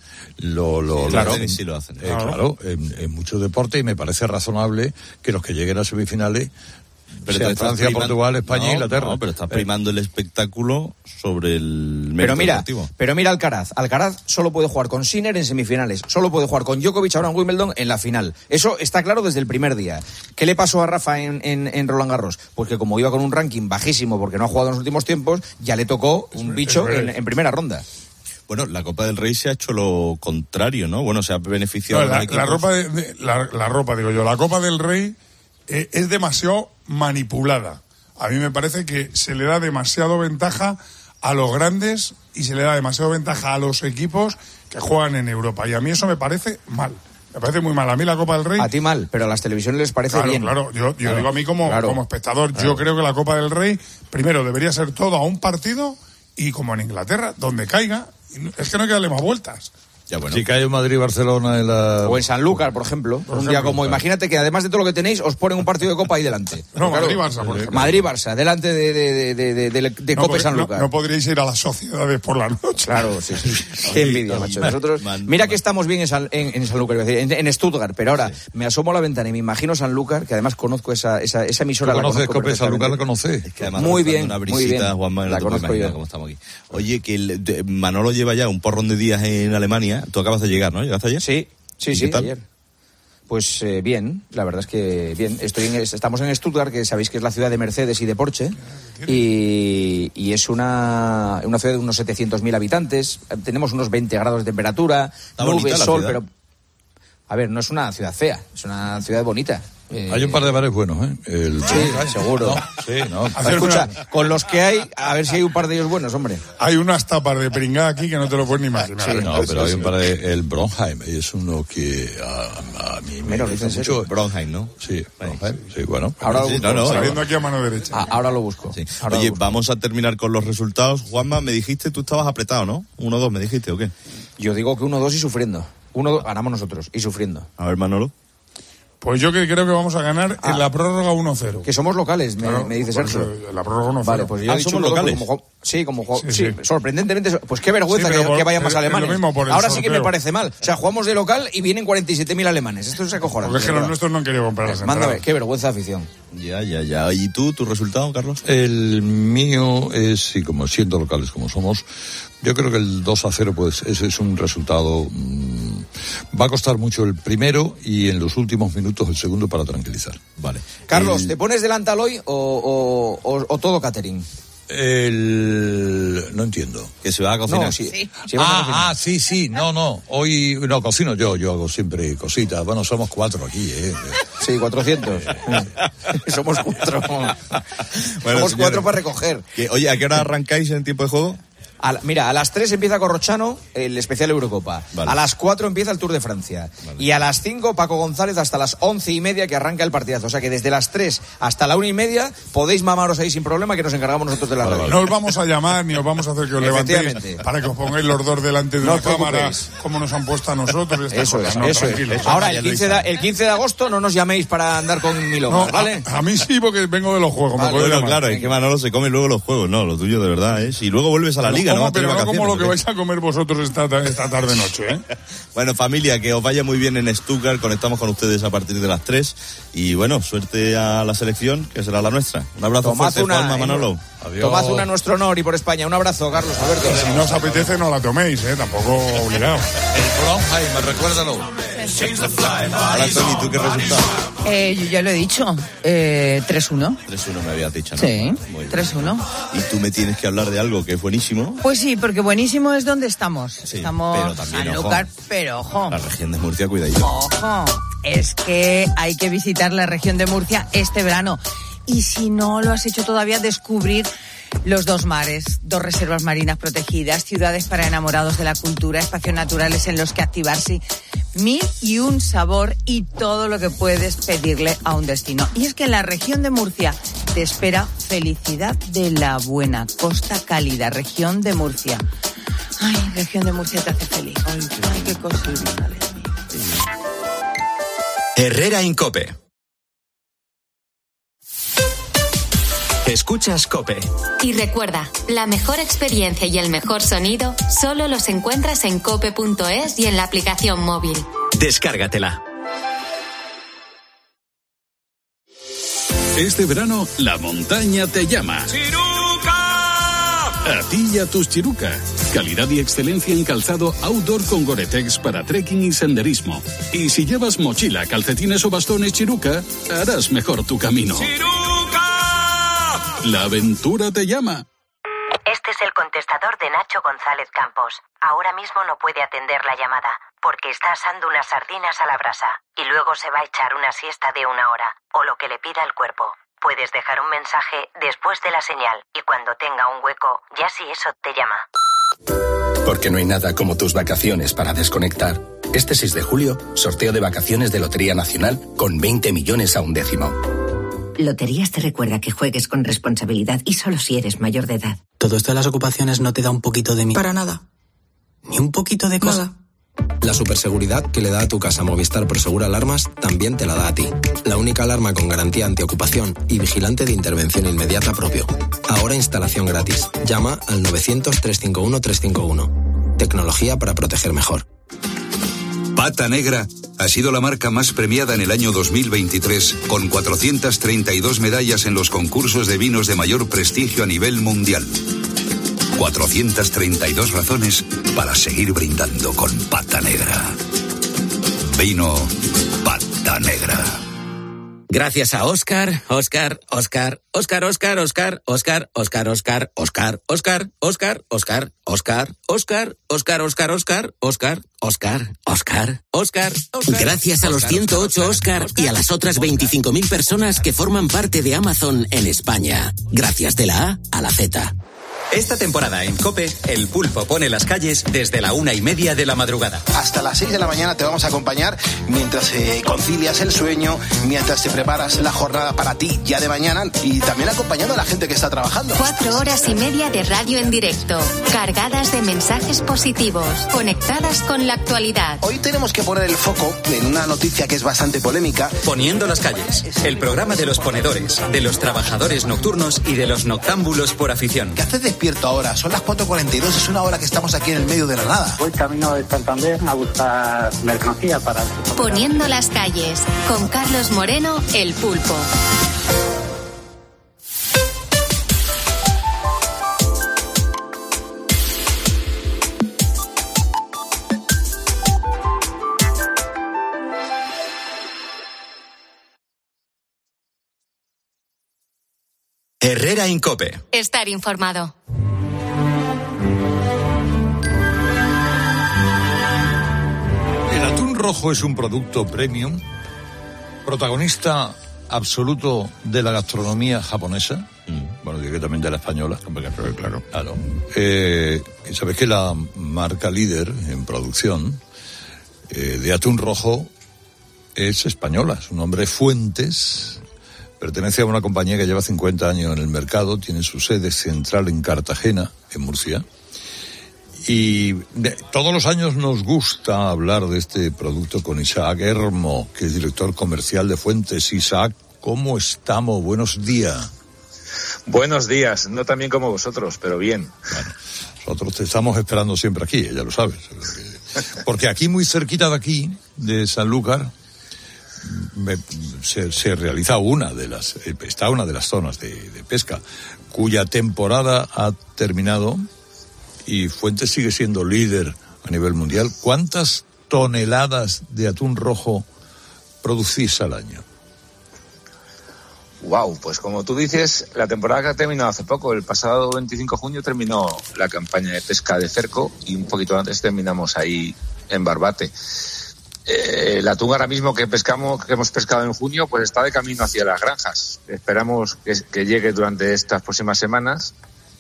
Claro, tenis sí lo hacen. Claro, en mucho deporte, y me parece razonable que los que lleguen a semifinales sean Francia, Portugal, España e Inglaterra. No, pero estás primando el espectáculo sobre el mérito deportivo. Pero mira Alcaraz. Alcaraz solo puede jugar con Sinner en semifinales. Solo puede jugar con Djokovic ahora en Wimbledon en la final. Eso está claro desde el primer día. ¿Qué le pasó a Rafa en Roland Garros? Pues que como iba con un ranking bajísimo porque no ha jugado en los últimos tiempos, ya le tocó un bicho en primera ronda. Bueno, la Copa del Rey se ha hecho lo contrario, ¿no? Bueno, se ha beneficiado la Copa del Rey es demasiado manipulada. A mí me parece que se le da demasiado ventaja a los grandes y se le da demasiado ventaja a los equipos que juegan en Europa. Y a mí eso me parece mal. Me parece muy mal. A mí la Copa del Rey... A ti mal, pero a las televisiones les parece bien. Claro, yo digo a mí como espectador, yo creo que la Copa del Rey, primero, debería ser todo a un partido y como en Inglaterra, donde caiga, es que no hay que darle más vueltas. Ya, bueno. Si cae en Madrid-Barcelona o en Sanlúcar, por ejemplo. Un día como, imagínate que además de todo lo que tenéis, os ponen un partido de Copa ahí delante. No, claro, Madrid-Barça, por ejemplo. Madrid-Barça, delante de Copa y Sanlúcar. No podríais ir a las sociedades por la noche. Claro, sí. Qué envidia, macho. Nosotros, mira que estamos bien en Sanlúcar, en Stuttgart, pero ahora me asomo a la ventana y me imagino Sanlúcar, que además conozco esa emisora. ¿La conoces, Copa y Sanlúcar? ¿La conoces? Es que además muy bien, una brisita, Juanma, la conozco yo. Cómo estamos aquí. Oye, que Manolo lleva ya un porrón de días en Alemania. Tú acabas de llegar, ¿no? ¿Llegaste ayer? Sí, ayer. Pues bien, la verdad es que bien. Estamos en Stuttgart, que sabéis que es la ciudad de Mercedes y de Porsche, y es una ciudad de unos 700.000 habitantes. Tenemos unos 20 grados de temperatura, nubes, sol, pero... A ver, no es una ciudad fea, es una ciudad bonita. Hay un par de bares buenos, ¿eh? Sí, seguro. Escucha, con los que hay, a ver si hay un par de ellos buenos, hombre. Hay unas tapas de pringada aquí que no te lo puedes ni imaginar. Sí, no, pero hay un par de... El Bronheim es uno que a mí me gusta mucho. Bronheim, ¿no? Sí, Bronheim, sí, bueno. Ahora lo busco. Saliendo aquí a mano derecha. Ahora lo busco. Sí. Ahora Oye, lo busco. vamos a terminar con los resultados. Juanma, me dijiste, tú estabas apretado, ¿no? 1-2, me dijiste, ¿o qué? Yo digo que 1-2 y sufriendo. 1-2 ganamos nosotros y sufriendo. A ver, Manolo. Pues yo creo que vamos a ganar en la prórroga 1-0. Que somos locales, me dice Sergio. La prórroga 1-0. Vale, pues yo he dicho somos locales. Sí, sorprendentemente. Pues qué vergüenza que vayan más alemanes. Ahora sí que me parece mal. O sea, jugamos de local y vienen 47.000 alemanes. Esto es acojonante. Porque es que los nuestros no han querido comprar las entradas. Mándame, qué vergüenza de afición. Ya. ¿Y tú, tu resultado, Carlos? El mío es, sí, como siendo locales como somos, yo creo que el 2-0, pues ese es un resultado... va a costar mucho el primero y en los últimos minutos el segundo para tranquilizar. Vale. Carlos, ¿te pones delantal hoy o todo catering? No entiendo. Que se va a cocinar. No, sí. Sí. No. Hoy no cocino yo hago siempre cositas. Bueno, somos 4 aquí, ¿eh? Sí, 400. Somos 4. Bueno, somos 4 para recoger. Oye, ¿a qué hora arrancáis en tiempo de juego? Mira, a las 3 empieza Corrochano, el especial Eurocopa. Vale. A las 4 empieza el Tour de Francia. Vale. Y a las 5 Paco González hasta las 11:30 que arranca el partidazo. O sea que desde las 3 hasta la 1:30 podéis mamaros ahí sin problema, que nos encargamos nosotros de la radio. No os vamos a llamar ni os vamos a hacer que os levantéis para que os pongáis los dos delante de una cámara como nos han puesto a nosotros. Eso es. Ahora, el 15 de agosto no nos llaméis para andar con milongas, ¿vale? A mí sí, porque vengo de los juegos. Bueno, claro, es que Manolo se come luego los juegos. No, lo tuyo de verdad es. Y luego vuelves a la liga. Pero no como lo que vais a comer vosotros esta tarde-noche, ¿eh? Bueno, familia, que os vaya muy bien en Stuttgart. Conectamos con ustedes a partir de las 3. Y bueno, suerte a la selección, que será la nuestra. Un abrazo fuerte, Juanma, Manolo. Adiós. Tomad una a nuestro honor y por España. Un abrazo, Carlos Alberto. Si no os apetece, no la toméis, tampoco obligado. El Bronheim, recuérdalo. Ahora, Tony, ¿tú qué resultado? Yo ya lo he dicho. 3-1. 3-1 me habías dicho, ¿no? Sí, 3-1. Y tú me tienes que hablar de algo que es buenísimo. Pues sí, porque buenísimo es donde estamos. Sí, estamos pero también, en Sanlúcar, pero ojo. La región de Murcia, cuidadito. Ojo, es que hay que visitar la región de Murcia este verano. Y si no lo has hecho todavía, descubrir los 2 mares, 2 reservas marinas protegidas, ciudades para enamorados de la cultura, espacios naturales en los que activarse, 1001 sabor y todo lo que puedes pedirle a un destino. Y es que en la región de Murcia te espera felicidad de la buena, costa cálida, región de Murcia. Ay, región de Murcia te hace feliz. Ay, qué cosita. Herrera Incope. Escuchas COPE. Y recuerda, la mejor experiencia y el mejor sonido solo los encuentras en cope.es y en la aplicación móvil. Descárgatela. Este verano, la montaña te llama. ¡Chiruca! A ti y a tus Chiruca. Calidad y excelencia en calzado outdoor con Gore-Tex para trekking y senderismo. Y si llevas mochila, calcetines o bastones Chiruca, harás mejor tu camino. ¡Chiruca! La aventura te llama. Este es el contestador de Nacho González Campos. Ahora mismo no puede atender la llamada, porque está asando unas sardinas a la brasa, y luego se va a echar una siesta de 1 hora, o lo que le pida el cuerpo. Puedes dejar un mensaje después de la señal, y cuando tenga un hueco, ya si eso te llama. Porque no hay nada como tus vacaciones para desconectar. Este 6 de julio, sorteo de vacaciones de Lotería Nacional con 20 millones a un décimo. Loterías te recuerda que juegues con responsabilidad y solo si eres mayor de edad. ¿Todo esto de las ocupaciones no te da un poquito de miedo? Para nada. ¿Ni un poquito de cosa? Nada. La superseguridad que le da a tu casa Movistar Prosegur Alarmas también te la da a ti. La única alarma con garantía antiocupación y vigilante de intervención inmediata propio. Ahora instalación gratis. Llama al 900-351-351. Tecnología para proteger mejor. Pata Negra ha sido la marca más premiada en el año 2023, con 432 medallas en los concursos de vinos de mayor prestigio a nivel mundial. 432 razones para seguir brindando con Pata Negra. Vino Pata Onda Negra. Gracias a Óscar. Gracias a los 108 Óscar y a las otras 25.000 personas que forman parte de Amazon en España. Gracias de la A a la Z. Esta temporada en COPE, El Pulpo pone las calles desde la 1:30 de la madrugada. Hasta las 6 de la mañana te vamos a acompañar mientras concilias el sueño, mientras te preparas la jornada para ti ya de mañana y también acompañando a la gente que está trabajando. 4 horas y media de radio en directo, cargadas de mensajes positivos, conectadas con la actualidad. Hoy tenemos que poner el foco en una noticia que es bastante polémica. Poniendo las calles, el programa de los ponedores, de los trabajadores nocturnos y de los noctámbulos por afición. ¿Qué haces despierto ahora? Son las 4:42, es una hora que estamos aquí en el medio de la nada. Voy camino de Santander a buscar mercancía para... Poniendo las calles, con Carlos Moreno, El Pulpo. Herrera Incope. Estar informado. El atún rojo es un producto premium, protagonista absoluto de la gastronomía japonesa. Bueno, digo que también de la española. Claro. Sabes que la marca líder en producción de atún rojo es española. Su nombre es Fuentes. Pertenece a una compañía que lleva 50 años en el mercado, tiene su sede central en Cartagena, en Murcia. Y todos los años nos gusta hablar de este producto con Isaac Hermo, que es director comercial de Fuentes. Isaac, ¿cómo estamos? Buenos días. Buenos días, no tan bien como vosotros, pero bien. Bueno, nosotros te estamos esperando siempre aquí, ya lo sabes. Porque aquí, muy cerquita de aquí, de Sanlúcar, se realiza una de las zonas de pesca cuya temporada ha terminado y Fuentes sigue siendo líder a nivel mundial. ¿Cuántas toneladas de atún rojo producís al año? Wow, pues como tú dices, la temporada que ha terminado hace poco, el pasado 25 de junio terminó la campaña de pesca de cerco y un poquito antes terminamos ahí en Barbate. El atún ahora mismo que hemos pescado en junio, pues está de camino hacia las granjas. Esperamos que llegue durante estas próximas semanas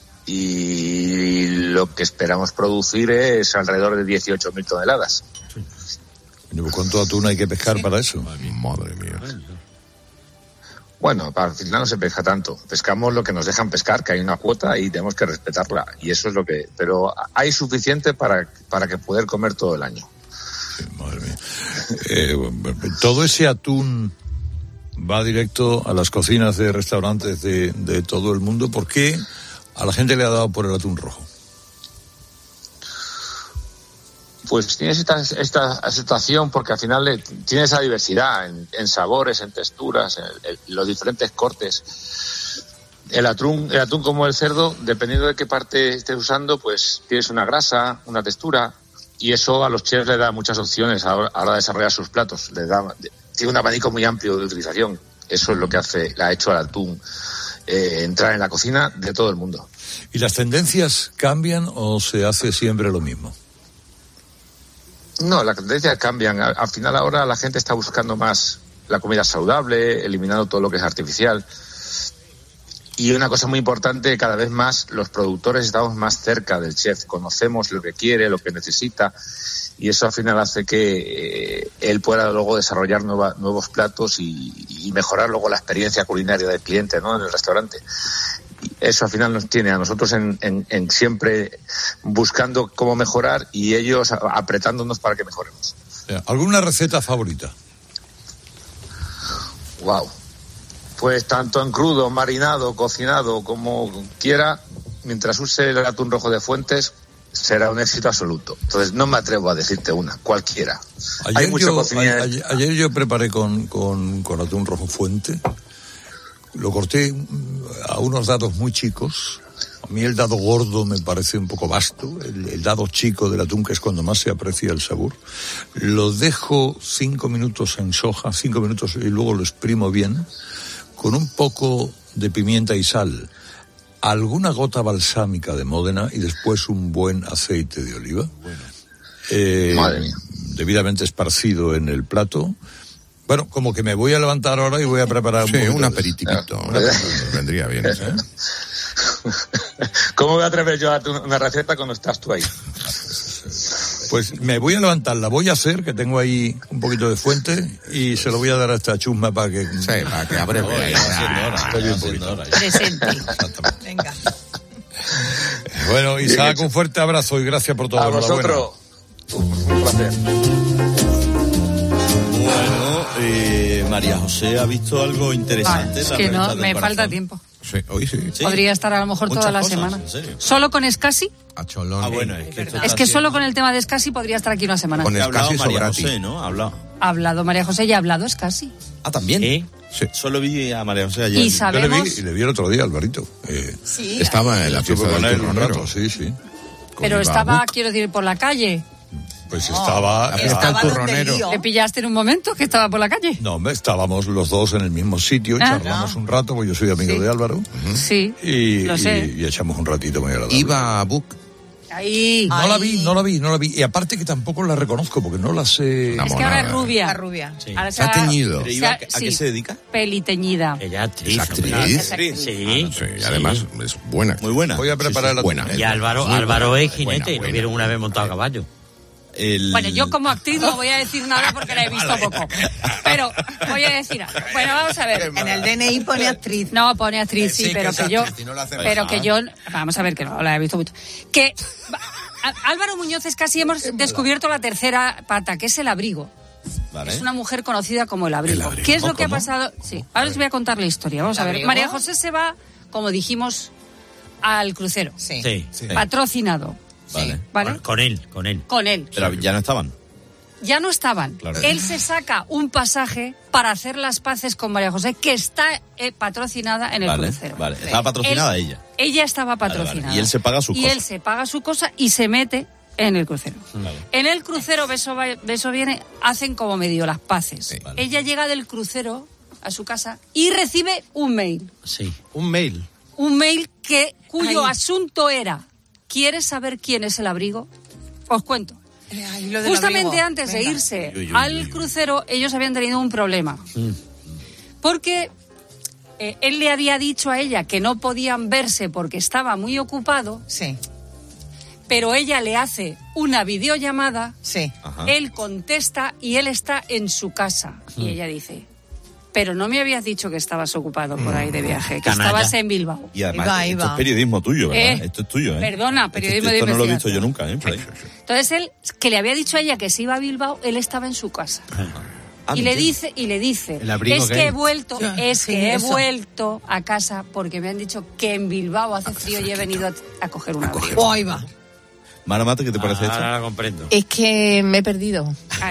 y lo que esperamos producir es alrededor de 18.000 toneladas. ¿Cuánto atún hay que pescar para eso? Madre mía. Bueno, al final no se pesca tanto. Pescamos lo que nos dejan pescar, que hay una cuota y tenemos que respetarla. Y eso es lo que... Pero hay suficiente para que poder comer todo el año. Madre mía. Todo ese atún va directo a las cocinas de restaurantes de todo el mundo. ¿Por qué a la gente le ha dado por el atún rojo? Pues tienes esta situación porque al final tiene esa diversidad en sabores, en texturas, en los diferentes cortes. El atún como el cerdo, dependiendo de qué parte estés usando, pues tienes una grasa, una textura. Y eso a los chefs le da muchas opciones a la hora de desarrollar sus platos. Tiene un abanico muy amplio de utilización. Eso es lo que ha hecho al atún entrar en la cocina de todo el mundo. ¿Y las tendencias cambian o se hace siempre lo mismo? No, las tendencias cambian. Al final ahora la gente está buscando más la comida saludable, eliminando todo lo que es artificial. Y una cosa muy importante, cada vez más los productores estamos más cerca del chef, conocemos lo que quiere, lo que necesita, y eso al final hace que él pueda luego desarrollar nuevos platos y mejorar luego la experiencia culinaria del cliente, ¿no?, en el restaurante. Y eso al final nos tiene a nosotros en siempre buscando cómo mejorar y ellos apretándonos para que mejoremos. ¿Alguna receta favorita? Wow. Pues tanto en crudo, marinado, cocinado, como quiera, mientras use el atún rojo de Fuentes, será un éxito absoluto. Entonces no me atrevo a decirte una, cualquiera. Ayer yo preparé con atún rojo Fuente, lo corté a unos dados muy chicos A mí el dado gordo me parece un poco vasto. El dado chico del atún, que es cuando más se aprecia el sabor. Lo dejo 5 minutos en soja, 5 minutos, y luego lo exprimo bien, con un poco de pimienta y sal, alguna gota balsámica de Módena y después un buen aceite de oliva. Madre mía. Debidamente esparcido en el plato. Bueno, como que me voy a levantar ahora y voy a preparar un aperitivito. Vendría bien. ¿Cómo voy a atrever yo a darte una receta cuando estás tú ahí? Pues me voy a levantar, la voy a hacer, que tengo ahí un poquito de fuente, y se lo voy a dar a esta chusma para que... Sí, para que abreve. Presente. Venga. Bueno, Isaac, un fuerte abrazo y gracias por todo. A vosotros. Un placer. Bueno, María José ha visto algo interesante. Es que no, me falta tiempo. Sí, hoy sí. Podría estar a lo mejor Muchas toda la cosas, semana. ¿en serio? Solo con Escasi. A Cholón. Bueno, Es que solo con el tema de Escasi podría estar aquí una semana. Con ha hablado Escasi María Sobrati. José, ¿no? Ha hablado. Ha hablado María José y ha hablado Escasi. Ah, ¿también? Sí. Solo vi a María José ayer. Y Yo sabemos... le vi el otro día, Alvarito. Sí, Estaba en la Estuve fiesta con del él un turronero. rato, sí. pero estaba, quiero decir, por la calle. Pues estaba... La fiesta del turronero. ¿Le pillaste en un momento que estaba por la calle? No, estábamos los dos en el mismo sitio y charlamos un rato, porque yo soy amigo de Álvaro. Sí, lo sé. Y echamos un ratito muy agradable. Iba a Buc. Ahí. No la vi. Y aparte que tampoco la reconozco, porque no la sé... Es que ahora es rubia. Ahora Se ha teñido. ¿Pero iba a qué se dedica? Peliteñida. Ella es actriz. Sí. Sí, y además es buena. Muy buena. Voy a preparar la buena. Y Álvaro es jinete, y lo vieron una vez montado a caballo. Bueno, yo como actriz no voy a decir nada porque la he visto poco. Pero voy a decir algo. Bueno, vamos a ver. En el DNI pone actriz. No, pone actriz, sí, pero que yo... Si no lo hace Pero mejor. que yo... Vamos a ver, que no la he visto mucho. Que Álvaro Muñoz es casi hemos descubierto la tercera pata, que es el abrigo. Vale. Es una mujer conocida como el abrigo. ¿Qué es lo que ha pasado? Sí, ahora les voy a contar la historia. Vamos a ver. ¿Abrigo? María José se va, como dijimos, al crucero. Sí. Patrocinado. Vale. ¿Vale? Con él. Con él. Pero ya no estaban. Ya no estaban. Claro. Él se saca un pasaje para hacer las paces con María José, que está patrocinada en el crucero. Vale, estaba patrocinada ella. Ella estaba patrocinada. Vale. Y él se paga su cosa. Y él se paga su cosa y se mete en el crucero. Vale. En el crucero, beso viene, hacen como medio las paces. Sí. Vale. Ella llega del crucero a su casa y recibe un mail. Sí. Un mail. Un mail cuyo asunto era: ¿quieres saber quién es el abrigo? Os cuento. Justamente antes de irse al crucero, ellos habían tenido un problema. Porque él le había dicho a ella que no podían verse porque estaba muy ocupado. Sí. Pero ella le hace una videollamada. Sí. Él contesta y él está en su casa. Y ella dice: pero no me habías dicho que estabas ocupado por ahí de viaje, que Canalla. estabas en Bilbao. Y además, esto es periodismo tuyo, ¿verdad? Esto es tuyo, ¿eh? Perdona, periodismo de esto no lo he visto investigación. yo nunca, ¿eh? Por ahí. Entonces él, que le había dicho a ella que se iba a Bilbao, él estaba en su casa. Ah, Y le dice, El abrigo es que gay. he vuelto, Sí, he eso. vuelto a casa porque me han dicho que en Bilbao hace frío y he venido a coger un abrigo. Oh, ahí va. Mara Mate, ¿qué te parece esto? Ahora la comprendo. Es que me he perdido.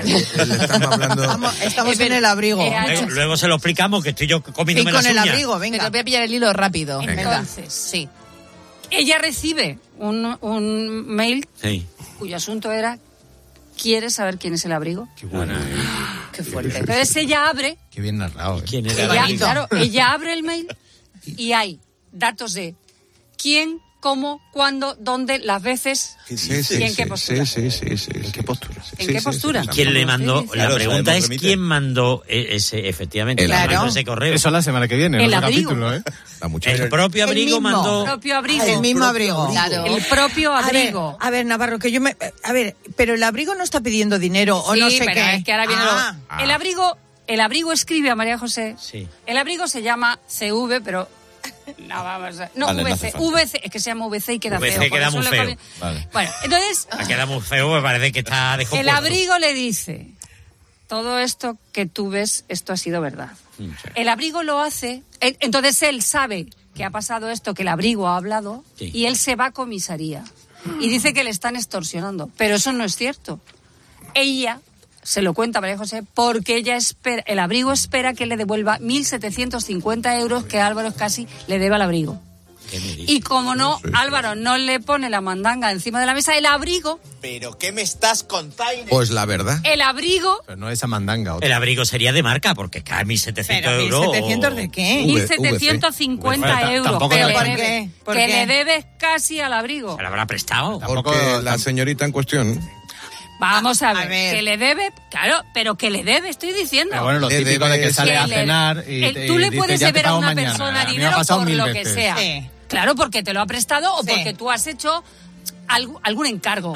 Estamos en el abrigo. Luego se lo explicamos, que estoy yo comiéndome Y con las el uñas. abrigo, venga. Pero voy a pillar el hilo rápido. Entonces, Sí. ella recibe un mail Sí. cuyo asunto era: ¿quieres saber quién es el abrigo? Qué buena. Qué fuerte. Entonces ella abre, Qué bien narrado. ¿Quién ella abre el mail y hay datos de quién, cómo, cuándo, dónde, las veces y en qué postura. ¿En qué postura? ¿En qué postura? ¿Y quién le mandó? La Claro, pregunta sabemos es: remite. ¿quién mandó ese, efectivamente, Claro. ese correo? Eso la semana que viene, El en otro abrigo. capítulo, ¿eh? La muchacha. El propio abrigo mismo. mandó. El propio abrigo. El mismo abrigo. Claro. El propio abrigo. A ver, Navarro, que yo me... A ver, pero el abrigo no está pidiendo dinero o Sí, no sé pero qué. es que ahora viene El abrigo escribe a María José. Sí. El abrigo se llama CV, pero no vamos a... No, Vale, no hace VC, falta. VC, es que se llama VC y queda VC feo. por queda eso muy le feo. cambio. Vale. Bueno, entonces Queda muy feo, me parece que está el descompuesto. abrigo le dice: todo esto que tú ves, esto ha sido verdad. El abrigo lo hace, entonces él sabe que ha pasado esto, que el abrigo ha hablado, Sí. y él se va a comisaría y dice que le están extorsionando, pero eso no es cierto. Ella se lo cuenta a María José porque ella espera, el abrigo espera que le devuelva 1.750 euros que Álvaro Escasi le debe al abrigo. Y como no, Álvaro no le pone la mandanga encima de la mesa, el abrigo... ¿Pero qué me estás contando? Pues la verdad. El abrigo... Pero no esa mandanga. El abrigo sería de marca, porque cae 1.700 euros. ¿1.700 de qué? 1.750 euros. ¿Por qué? Que le debes casi al abrigo. Se lo habrá prestado. Porque la señorita en cuestión... Vamos a ver, que le debe, claro, pero que le debe, estoy diciendo. Pero bueno, lo típico de que sale a cenar y tú le dice, puedes ya te deber a pago una mañana. persona A mí me ha dinero pasado por 1000 lo que veces. sea. Sí. Claro, porque te lo ha prestado o porque tú has hecho algún encargo.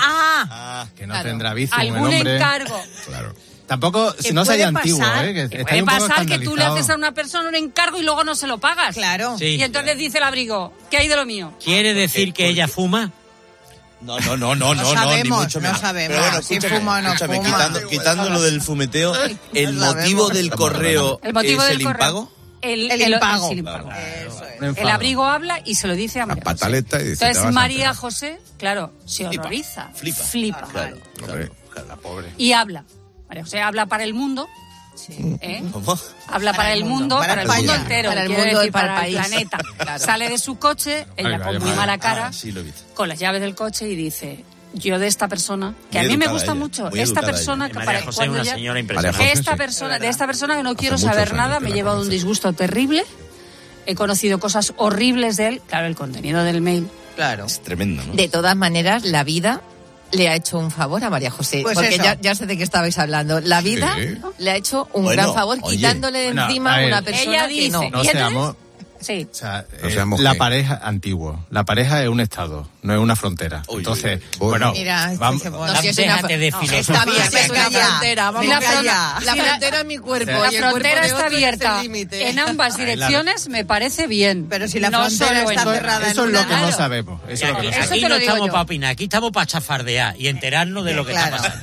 Que no Claro. tendrá vicio Algún el hombre. encargo. Claro. Tampoco, si no sería antiguo, que está Puede un poco pasar que tú le escandalizado. haces a una persona un encargo y luego no se lo pagas. Claro. Sí. Y entonces dice el abrigo, ¿qué hay de lo mío? ¿Quiere decir que ella fuma? No, sabemos, ni mucho no menos. sabemos. Pero bueno, Si escúchame, fuma o no fuma. quitando lo del fumeteo, el motivo del correo El motivo es del el correo. impago. El impago. es el impago. El abrigo habla y se lo dice a María José. Pataleta y dice, te Entonces vas a María José, claro, se horroriza. Flipa. Hombre. La pobre. Y habla. María José habla para el mundo. ¿eh? ¿Cómo? Habla para el mundo, para el mundo entero, para el quiere mundo decir, y para el país. planeta. Claro. Sale de su coche, ella Ay, con vaya muy madre. mala cara, Sí, lo he visto. con las llaves del coche y dice, yo de esta persona, que Muy a mí me educada gusta ella, mucho, muy esta educada persona ella. que María José es cuando una ya- señora María impresionante. José, esta sí. persona, de esta persona que no quiero muchos saber años nada, que me la lleva un conoces. disgusto terrible. He conocido cosas horribles de él. Claro, el contenido del mail. Claro. Es tremendo, ¿no? De todas maneras, la vida le ha hecho un favor a María José. Pues porque eso. ya sé de qué estabais hablando. La vida Sí. le ha hecho un Bueno, gran favor oye. quitándole de Bueno, encima a ver. una persona Ella que dice, no. No ¿y seamos... Sí. O sea, No seamos la qué. pareja antiguo. La pareja es un estado, no es una frontera. Uy, entonces, uy. bueno, Mira, vamos, se pone- No, si es una Déjate de no, filosofía. está bien, es una Venga ya. frontera. Vamos Venga a ver. ya. La frontera es mi cuerpo. La y el cuerpo frontera de está otro es el abierta límite. en ambas direcciones, me parece bien. Pero si la No frontera solo está en- cerrada eso en es lo una... que no Claro. sabemos. Eso es lo que no Aquí, Eso sabemos. te lo no digo estamos yo. para opinar, aquí estamos para chafardear y enterarnos de lo que Claro. está pasando.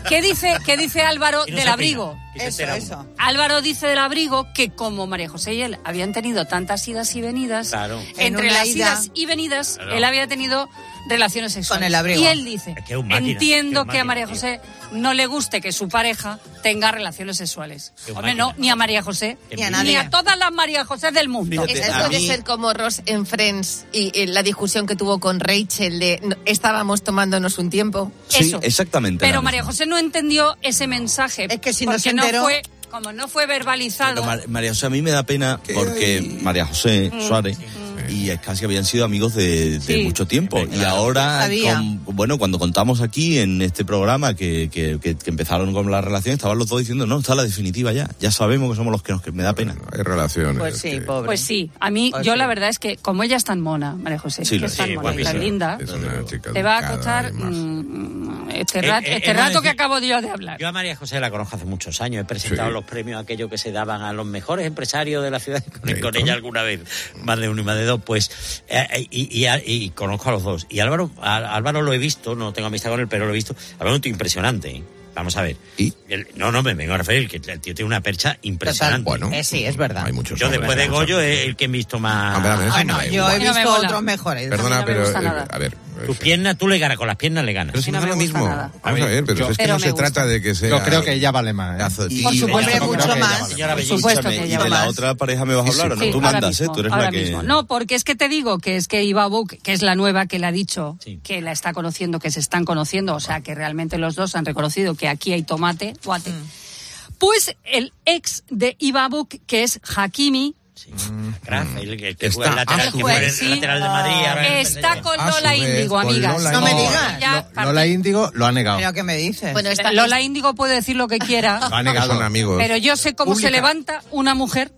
¿Qué dice Álvaro Y no del se abrigo? opina, que se Eso, entera eso. uno. Álvaro dice del abrigo que como María José y él habían tenido tantas idas y venidas, Claro. entre En una las ida- idas y venidas, Claro. él había tenido relaciones sexuales. Con el abrigo. Y él dice, Es que es un máquina, entiendo es un que a máquina, María José no le guste que su pareja tenga relaciones sexuales. Es un Hombre, máquina. no, ni a María José, Ni a ni nadie. a todas las María José del mundo. Fíjate, Esto a puede mí- ser como Ross en Friends y la discusión que tuvo con Rachel de estábamos tomándonos un tiempo. Sí, Eso. exactamente. Pero la María misma. José no entendió ese mensaje. Es que si no porque se enteró- fue, como no fue verbalizado. Pero María José, a mí me da pena porque María José Suárez y es casi habían sido amigos de Sí. mucho tiempo. Y ahora, Sabía. bueno, cuando contamos aquí en este programa que empezaron con la relación, estaban los dos diciendo, no, está la definitiva ya. Ya sabemos que somos los que me da pena. Hay relaciones. Pues sí, pobre. Pues sí, a mí, Pues yo sí. la verdad es que como ella es tan mona, María José, Sí, que es tan sí, mona y tan guapísima. linda, Es una chica te va a educada, costar además. este rato hemos de que decir- acabo yo de hablar. Yo a María José la conozco hace muchos años. He presentado Sí. los premios aquellos que se daban a los mejores empresarios de la ciudad con Esto. ella alguna vez, más de uno y más de dos. Pues y conozco a los dos. Y Álvaro lo he visto, no tengo amistad con él, pero lo he visto. Álvaro es un tío impresionante, ¿eh? Vamos a ver. ¿Y? No, me vengo a referir, que el tío tiene una percha impresionante. Bueno, Sí, es verdad. hay muchos Yo después de hombres, Goyo es el que he visto más... Hombre, a ver, eso Bueno, me da yo igual. he No me visto mola. otros mejores. Perdona, A mí no me pero gusta nada. a ver. Tus piernas, tú le ganas, con las piernas le ganas. Pero si A mí no no es lo me gusta mismo. nada. Vamos a ver, pero Yo- es que Pero no me se gusta. trata de que sea... Yo creo que ella vale más. azotillo. Por supuesto. Hombre, Yo mucho creo que ella más. vale. Señora Por bellísima. supuesto Escúchame, que ¿y ella de la más. otra pareja me vas a hablar o no? Sí, Tú ahora mandas, mismo, tú eres ahora la que... mismo. No, porque es que te digo que es que Iva Buck, que es la nueva que le ha dicho que la está conociendo, que se están conociendo, o sea que realmente los dos han reconocido que aquí hay tomate, guate. Pues el ex de Iva Buck, que es Hakimi, Gracias, el que Está juega el lateral, a que su juega vez. el Sí. lateral de Madrid. ahora en el está PSG. con A su Lola vez, Índigo, con amigas. Lola No me Índigo. digas. Ya, Lola Índigo lo ha negado. ¿Pero qué me dices? Bueno, está, Lola Índigo puede decir lo que quiera, Lo ha negado. Son amigos. pero yo sé cómo se Pública. levanta una mujer.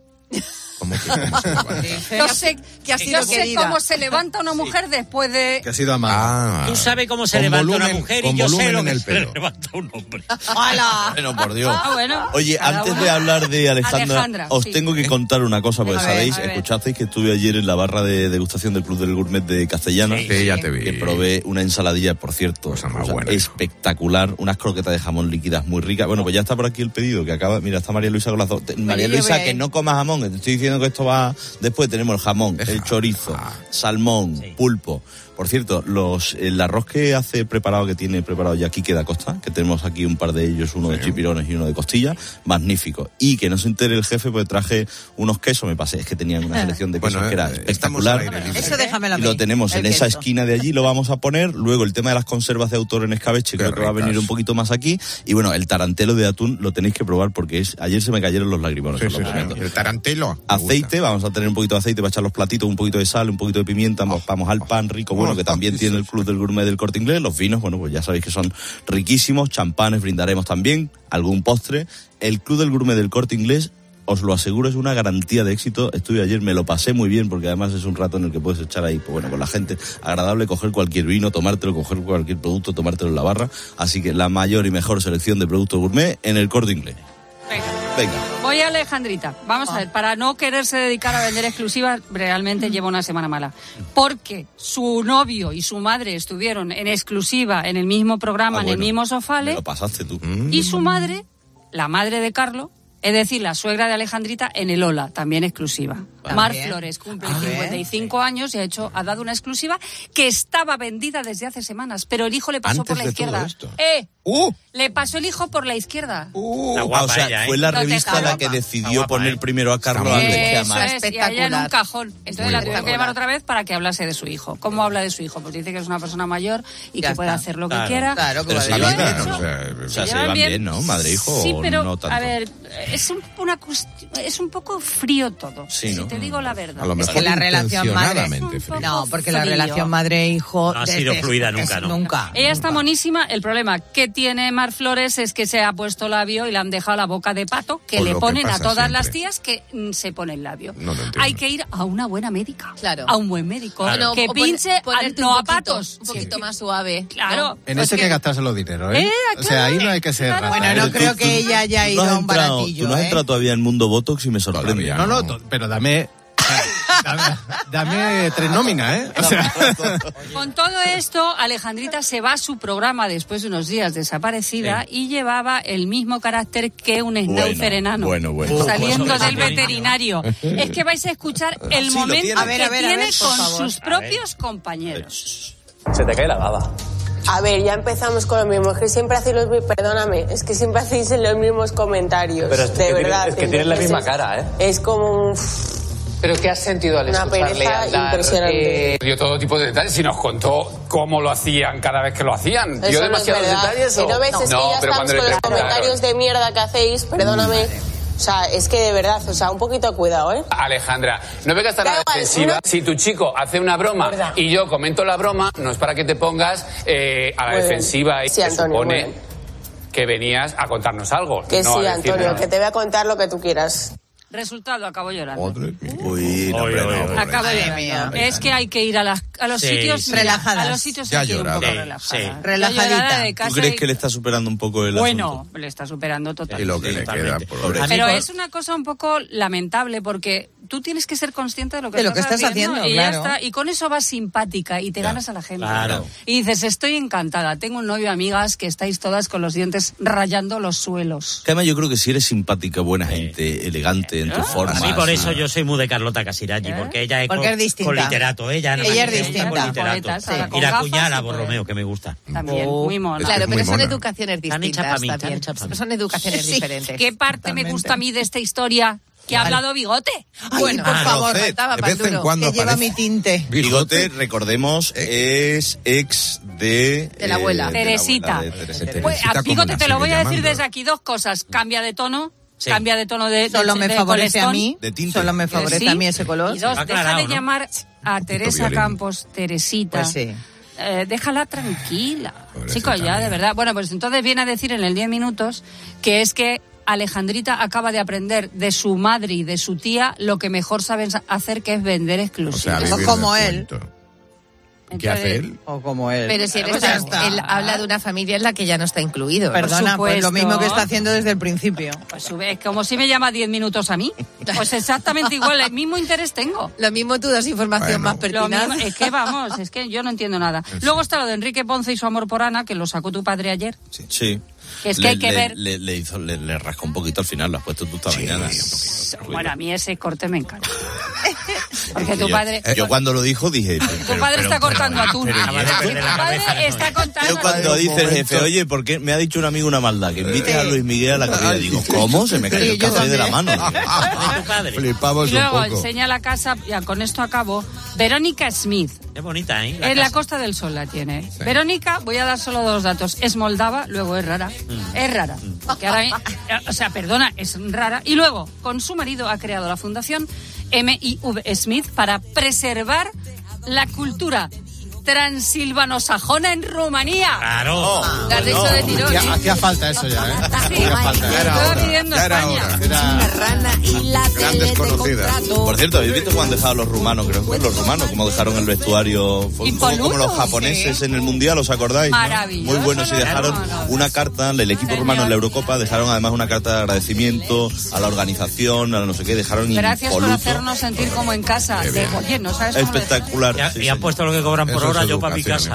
¿Cómo que cómo se llama? Yo sé, que ha sido yo sé querida. cómo se levanta una mujer después de... Que ha sido amada. Ah, Tú sabes cómo se con levanta una volumen- mujer con y yo sé volumen lo en que el se pelo. levanta un hombre. ¡Hala! Bueno, por Dios. Ah, bueno. Oye, Cada antes uno. de hablar de Alejandra, Alejandra, os sí. tengo que contar una cosa, porque A ver, sabéis, a ver. escuchasteis que estuve ayer en la barra de degustación del Club del Gourmet de Castellana. Sí, ya te vi. Que probé una ensaladilla, por cierto, Cosa más buena. espectacular, unas croquetas de jamón líquidas muy ricas. Bueno, pues ya está por aquí el pedido que acaba. Mira, está María Luisa con las dos. María yo Luisa, voy a que ir. no coma jamón, que te estoy diciendo que esto va después. Tenemos el jamón, el chorizo, salmón, pulpo, Por cierto, el arroz que tiene preparado ya Quique da Costa, que tenemos aquí un par de ellos, uno de chipirones y uno de costilla, magnífico. Y que no se entere el jefe, pues traje unos quesos, me pasé, es que tenían una selección de quesos que era espectacular. Eso déjamelo a mí. Y lo tenemos en esa esquina de allí, lo vamos a poner. Luego el tema de las conservas de autor en escabeche, creo que va a venir un poquito más aquí. Y bueno, el tarantelo de atún lo tenéis que probar porque ayer se me cayeron los lagrimones. El tarantelo. Aceite, vamos a tener un poquito de aceite para echar los platitos, un poquito de sal, un poquito de pimienta, vamos al pan rico, bueno, que también tiene el Club del Gourmet del Corte Inglés. Los vinos, bueno, pues ya sabéis que son riquísimos. Champanes brindaremos también, algún postre. El Club del Gourmet del Corte Inglés, os lo aseguro, es una garantía de éxito. Estuve ayer, me lo pasé muy bien, porque además es un rato en el que puedes echar ahí, pues bueno, con la gente, agradable, coger cualquier vino, tomártelo, coger cualquier producto, tomártelo en la barra. Así que la mayor y mejor selección de productos gourmet en el Corte Inglés. Venga. Voy a Alejandrita. Vamos a ver, para no quererse dedicar a vender exclusivas, realmente lleva una semana mala. Porque su novio y su madre estuvieron en exclusiva en el mismo programa, en el mismo Sofale. Me lo pasaste tú. Y su madre, la madre de Carlos, es decir, la suegra de Alejandrita, en el Ola, también exclusiva. Mar Flores cumple 55 años y ha dado una exclusiva que estaba vendida desde hace semanas, pero el hijo le pasó por la izquierda. Le pasó el hijo por la izquierda. O sea, fue la revista la que decidió poner primero a Carlos antes que a Mar. Y a ella en un cajón. Entonces la tuve que llamar otra vez para que hablase de su hijo. ¿Cómo habla de su hijo? Pues dice que es una persona mayor y que puede hacer lo que quiera. Claro, pero se llevan bien, se llevan bien, ¿no? Madre e hijo. Sí, pero no tanto. a ver, es un poco frío todo. Sí, ¿no? Si te digo la verdad. A lo mejor es que la relación madre frío. No, porque la relación madre-hijo no ha sido fluida nunca, ¿no? Nunca. Ella está monísima. El problema que tiene Mar Flores es que se ha puesto labio y le han dejado la boca de pato, que Por le lo que ponen a pasa todas siempre. las tías que se pone el labio. No lo entiendo. Hay que ir a una buena médica. Claro. A un buen médico. Claro. Que O pinche ponerte no un a patos. Un poquito más suave. Claro. En pues eso hay que gastarse los dineros, ¿eh? O sea, ahí no hay que ser Claro. rata. Bueno, no Pero creo tú- que ella haya ido a un baratillo, Tú no has ¿eh? entrado todavía en Mundo Botox y me sorprende. Todavía No, pero dame 3 nóminas, ¿eh? O sea, Con todo esto, Alejandrita se va a su programa después de unos días desaparecida y llevaba el mismo carácter que un schnauzer enano. Bueno. Saliendo del veterinario. Es que vais a escuchar el Sí, lo momento tiene. A ver, que tiene por con favor. sus propios compañeros. Se te cae la baba. A ver, ya empezamos con lo mismo. Es que siempre hacéis perdóname, es que siempre hacéis los mismos comentarios. Pero es de que verdad. es que tienes la misma cara, ¿eh? Es como un... ¿Pero qué has sentido al Una escucharle pereza hablar? impresionante. Dio todo tipo de detalles y nos contó cómo lo hacían cada vez que lo hacían. ¿Dio Eso no es demasiados verdad. detalles Si no ves, es que ya pero estamos cuando con le los preguntaron- comentarios de mierda que hacéis, perdóname. O sea, es que de verdad, o sea, un poquito de cuidado, ¿eh? Alejandra, no vengas tan a Da la igual, defensiva. no- Si tu chico hace una broma Verdad. y yo comento la broma, no es para que te pongas a la Muy bien. defensiva y Sí, se Antonio, muy supone bien. que venías a contarnos algo. Que no sí, a decir Antonio, nada. que te voy a contar lo que tú quieras. Resultado, acabo llorando. Uy, no, hombre, no. Acabo llorando. Es que hay que ir a los Sí, sitios sí. relajadas. A los sitios Ya hay que ir un poco llorado. relajadas. Relajadita. La llorada de ¿Tú casa crees y- que le está superando un poco el Bueno, le está superando totalmente. Y lo que le queda, pobre. Pero es una cosa un poco lamentable porque tú tienes que ser consciente de lo que, De lo que estás haciendo, y claro. ya está. Y con eso vas simpática y te ganas a la gente. Claro. Y dices, estoy encantada, tengo un novio, amigas, que estáis todas con los dientes rayando los suelos. Que además yo creo que si eres simpática, buena gente, elegante en tu forma. A mí por eso yo soy muy de Carlota Casiraghi, porque ella es, Porque es distinta. con literato. Ella Ella es me gusta distinta. con literato. Poetas, ahora con Y la gafas cuñada y Borromeo, que me gusta. También, muy mona. Claro, pero son mona. educaciones Están hechas distintas pa' mí, están también. hechas pa' mí. Son educaciones Sí. diferentes. ¿Qué parte me gusta a mí de esta historia? Que ha hablado Bigote. Ay, Bueno, por favor, Rocet, faltaba de vez en Panduro, cuando que lleva aparece. mi tinte. Bigote, recordemos, es ex de... De la abuela. de la Teresita. abuela de Teresita. Pues Teresita, a como Bigote la te lo sigue voy a decir llamando. desde aquí dos cosas. Cambia de tono. Sí. Cambia de tono de Solo me de favorece a colestón. mí. De tinte. Solo me favorece Sí. a mí ese color. Y dos, Lo ha deja aclarado, de ¿no? llamar a Teresa violín. Campos Teresita. Pues sí. Déjala tranquila. Pobrecita Chicos, ya, mía. de verdad. Bueno, pues entonces viene a decir en el 10 minutos que es que Alejandrita acaba de aprender de su madre y de su tía lo que mejor saben hacer, que es vender O exclusivos. sea, Eso vivir como del él. cuento. ¿Qué hace él? O como él. Pero si él, Pues ya él habla de una familia en la que ya no está incluido. Perdona, pues lo supuesto. mismo que está haciendo desde el principio. Pues es como si me llama 10 minutos a mí. Pues exactamente igual, el mismo interés tengo. Lo mismo tú das información más Lo pertinaz. mismo, es que vamos, es que yo no entiendo nada. Luego está lo de Enrique Ponce y su amor por Ana, que lo sacó tu padre ayer. Sí. Que es que hay que ver... Le rascó un poquito al final, lo has puesto tú esta mañana. Bueno, a mí ese corte me encanta. Porque tu padre... Yo cuando lo dijo dije... Tu padre está cortando atún. Tu padre está contando... Yo cuando dice el jefe, oye, ¿por qué me ha dicho un amigo una maldad? Que invites a Luis Miguel a la comida. Digo, ¿cómo? Se me cayó el café de la mano. Flipamos y luego un poco. enseña la casa, ya con esto acabo, Verónica Smith. Es bonita, ¿eh? En la Costa del Sol la tiene. Sí. Verónica, voy a dar solo 2 datos. Es moldava, luego es rara. Es rara. Que ahora, o sea, perdona, es rara. Y luego, con su marido ha creado la fundación MIV Smith para preservar la cultura transilvano-sajona en Rumanía. ¡Claro! La has dicho de tirón. Hacía falta eso ya, ¿eh? Sí, hacía falta. Ya era hora. Gran desconocida. Por cierto, ¿habéis visto cómo han dejado los rumanos? Creo que los rumanos, cómo dejaron el vestuario. Como los japoneses en el Mundial, ¿os acordáis? Maravilloso. Muy bueno, sí, dejaron una carta, el equipo rumano en la Eurocopa, dejaron además una carta de agradecimiento a la organización, a no sé qué, dejaron Gracias impoluto. por hacernos sentir como en casa. Oye, ¿no sabes cómo espectacular. Y han puesto lo que cobran por hora, yo para mi casa.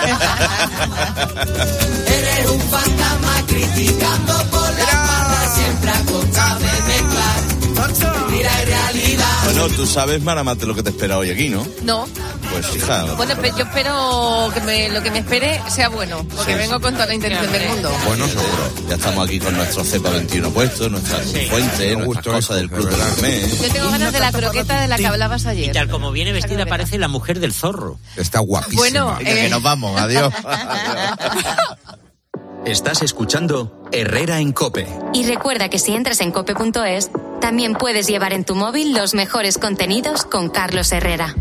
Eres un fantasma criticando por la espalda, siempre acostado de mezclar. Mira en realidad. Bueno, tú sabes, Maramate, lo que te espera hoy aquí, ¿no? No. Pues hija. Bueno, yo espero que lo que me espere sea bueno, porque vengo con toda la intención del mundo. Bueno, seguro. Ya estamos aquí con nuestro cepa 21 puestos, nuestras fuentes, nuestras cosas del club del mes. Yo tengo ganas de la croqueta de la que hablabas ayer. Y tal como viene vestida parece la mujer del zorro. Está guapísima. Bueno, que nos vamos, adiós. Estás escuchando Herrera en COPE. Y recuerda que si entras en cope.es, también puedes llevar en tu móvil los mejores contenidos con Carlos Herrera.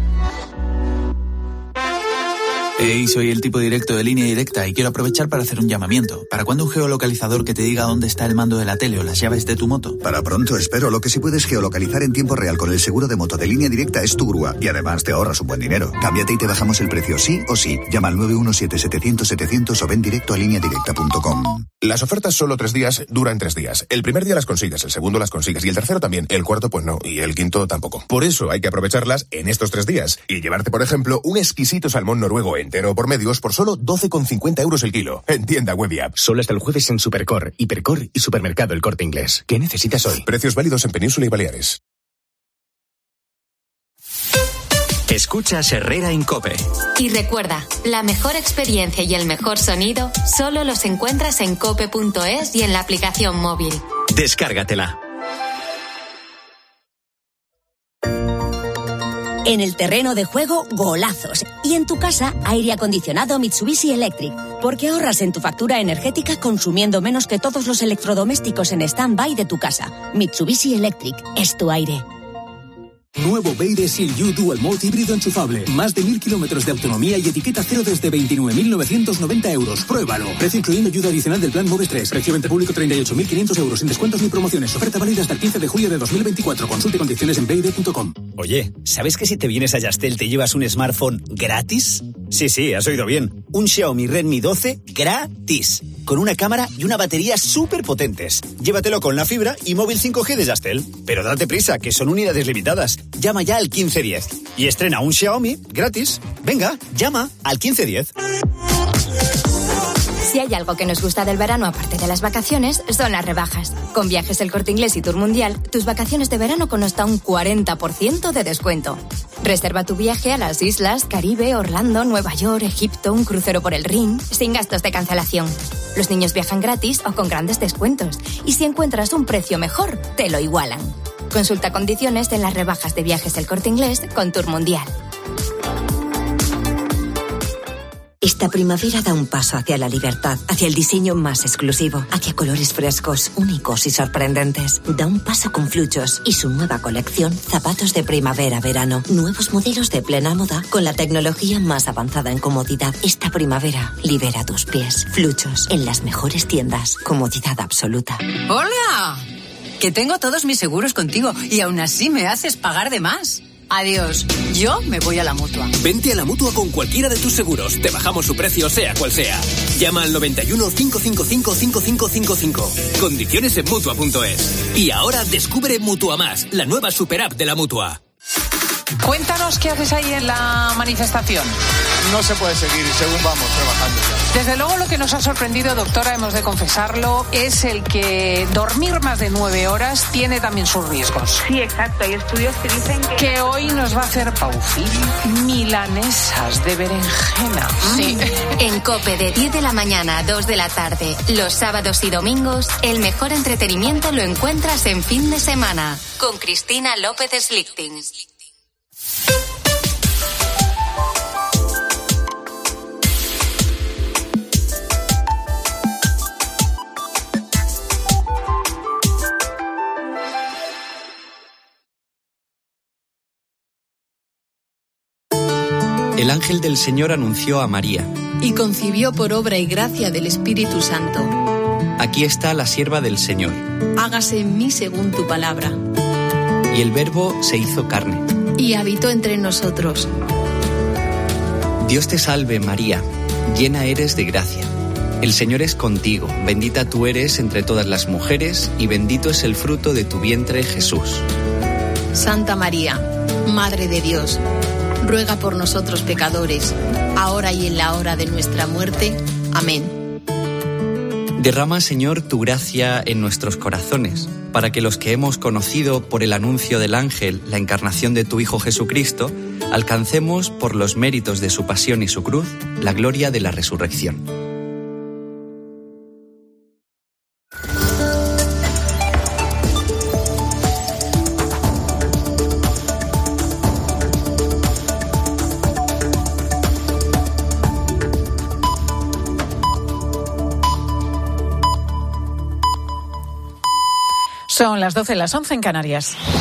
Hey, soy el tipo directo de Línea Directa y quiero aprovechar para hacer un llamamiento. ¿Para cuándo un geolocalizador que te diga dónde está el mando de la tele o las llaves de tu moto? Para pronto, espero. Lo que sí puedes geolocalizar en tiempo real con el seguro de moto de Línea Directa es tu grúa. Y además te ahorras un buen dinero. Cámbiate y te bajamos el precio sí o sí. Llama al 917-700-700 o ven directo a lineadirecta.com. Las ofertas solo 3 días duran 3 días. El primer día las consigues, el segundo las consigues y el tercero también. El cuarto pues no y el quinto tampoco. Por eso hay que aprovecharlas en estos 3 días y llevarte, por ejemplo, un exquisito salmón noruego entero por medios por solo 12,50 euros el kilo. En tienda web y app. Solo hasta el jueves en Supercor, Hipercor y Supermercado El Corte Inglés. ¿Qué necesitas hoy? Precios válidos en Península y Baleares. Escuchas Herrera en COPE. Y recuerda, la mejor experiencia y el mejor sonido solo los encuentras en cope.es y en la aplicación móvil. Descárgatela. En el terreno de juego, golazos. Y en tu casa, aire acondicionado Mitsubishi Electric. Porque ahorras en tu factura energética consumiendo menos que todos los electrodomésticos en stand-by de tu casa. Mitsubishi Electric es tu aire. Nuevo Beide Seal U Dual Mode híbrido enchufable. Más de 1000 kilómetros de autonomía y etiqueta cero desde 29.990 euros. Pruébalo. Precio incluyendo ayuda adicional del plan Moves 3. Precio venta público 38.500 euros. Sin descuentos ni promociones. Oferta válida hasta el 15 de julio de 2024. Consulte condiciones en beide.com. Oye, ¿sabes que si te vienes a Yastel te llevas un smartphone gratis? Sí, has oído bien. Un Xiaomi Redmi 12 gratis. Con una cámara y una batería súper potentes. Llévatelo con la fibra y móvil 5G de Yastel. Pero date prisa, que son unidades limitadas. Llama ya al 1510 y estrena un Xiaomi gratis. Venga, llama al 1510. Si hay algo que nos gusta del verano aparte de las vacaciones, son las rebajas. Con Viajes El Corte Inglés y Tour Mundial, tus vacaciones de verano con hasta un 40% de descuento. Reserva tu viaje a las islas, Caribe, Orlando, Nueva York, Egipto, un crucero por el Rin, sin gastos de cancelación. Los niños viajan gratis o con grandes descuentos. Y si encuentras un precio mejor, te lo igualan. Consulta condiciones en las rebajas de Viajes El Corte Inglés con Tour Mundial. Esta primavera da un paso hacia la libertad, hacia el diseño más exclusivo, hacia colores frescos, únicos y sorprendentes. Da un paso con Fluchos y su nueva colección Zapatos de Primavera-Verano. Nuevos modelos de plena moda con la tecnología más avanzada en comodidad. Esta primavera libera tus pies. Fluchos, en las mejores tiendas. Comodidad absoluta. ¡Hola! Que tengo todos mis seguros contigo y aún así me haces pagar de más. Adiós. Yo me voy a la Mutua. Vente a la Mutua con cualquiera de tus seguros. Te bajamos su precio, sea cual sea. Llama al 91 555 5555. Condiciones en Mutua.es. Y ahora descubre Mutua Más, la nueva super app de la Mutua. Cuéntanos qué haces ahí en la manifestación. No se puede seguir según vamos trabajando ya. Desde luego lo que nos ha sorprendido, doctora, hemos de confesarlo, es el que dormir más de 9 horas tiene también sus riesgos. Sí, exacto. Hay estudios que dicen que hoy nos va a hacer Paufil milanesas de berenjena. Sí. En COPE de 10 de la mañana a 2 de la tarde, los sábados y domingos, el mejor entretenimiento lo encuentras en Fin de Semana, con Cristina López Slichting. El ángel del Señor anunció a María. Y concibió por obra y gracia del Espíritu Santo. Aquí está la sierva del Señor. Hágase en mí según tu palabra. Y el Verbo se hizo carne. Y habitó entre nosotros. Dios te salve, María, llena eres de gracia. El Señor es contigo, bendita tú eres entre todas las mujeres, y bendito es el fruto de tu vientre, Jesús. Santa María, Madre de Dios, ruega por nosotros pecadores, ahora y en la hora de nuestra muerte. Amén. Derrama, Señor, tu gracia en nuestros corazones, para que los que hemos conocido por el anuncio del ángel la encarnación de tu Hijo Jesucristo, alcancemos, por los méritos de su pasión y su cruz, la gloria de la resurrección. Son las 12, las 11 en Canarias.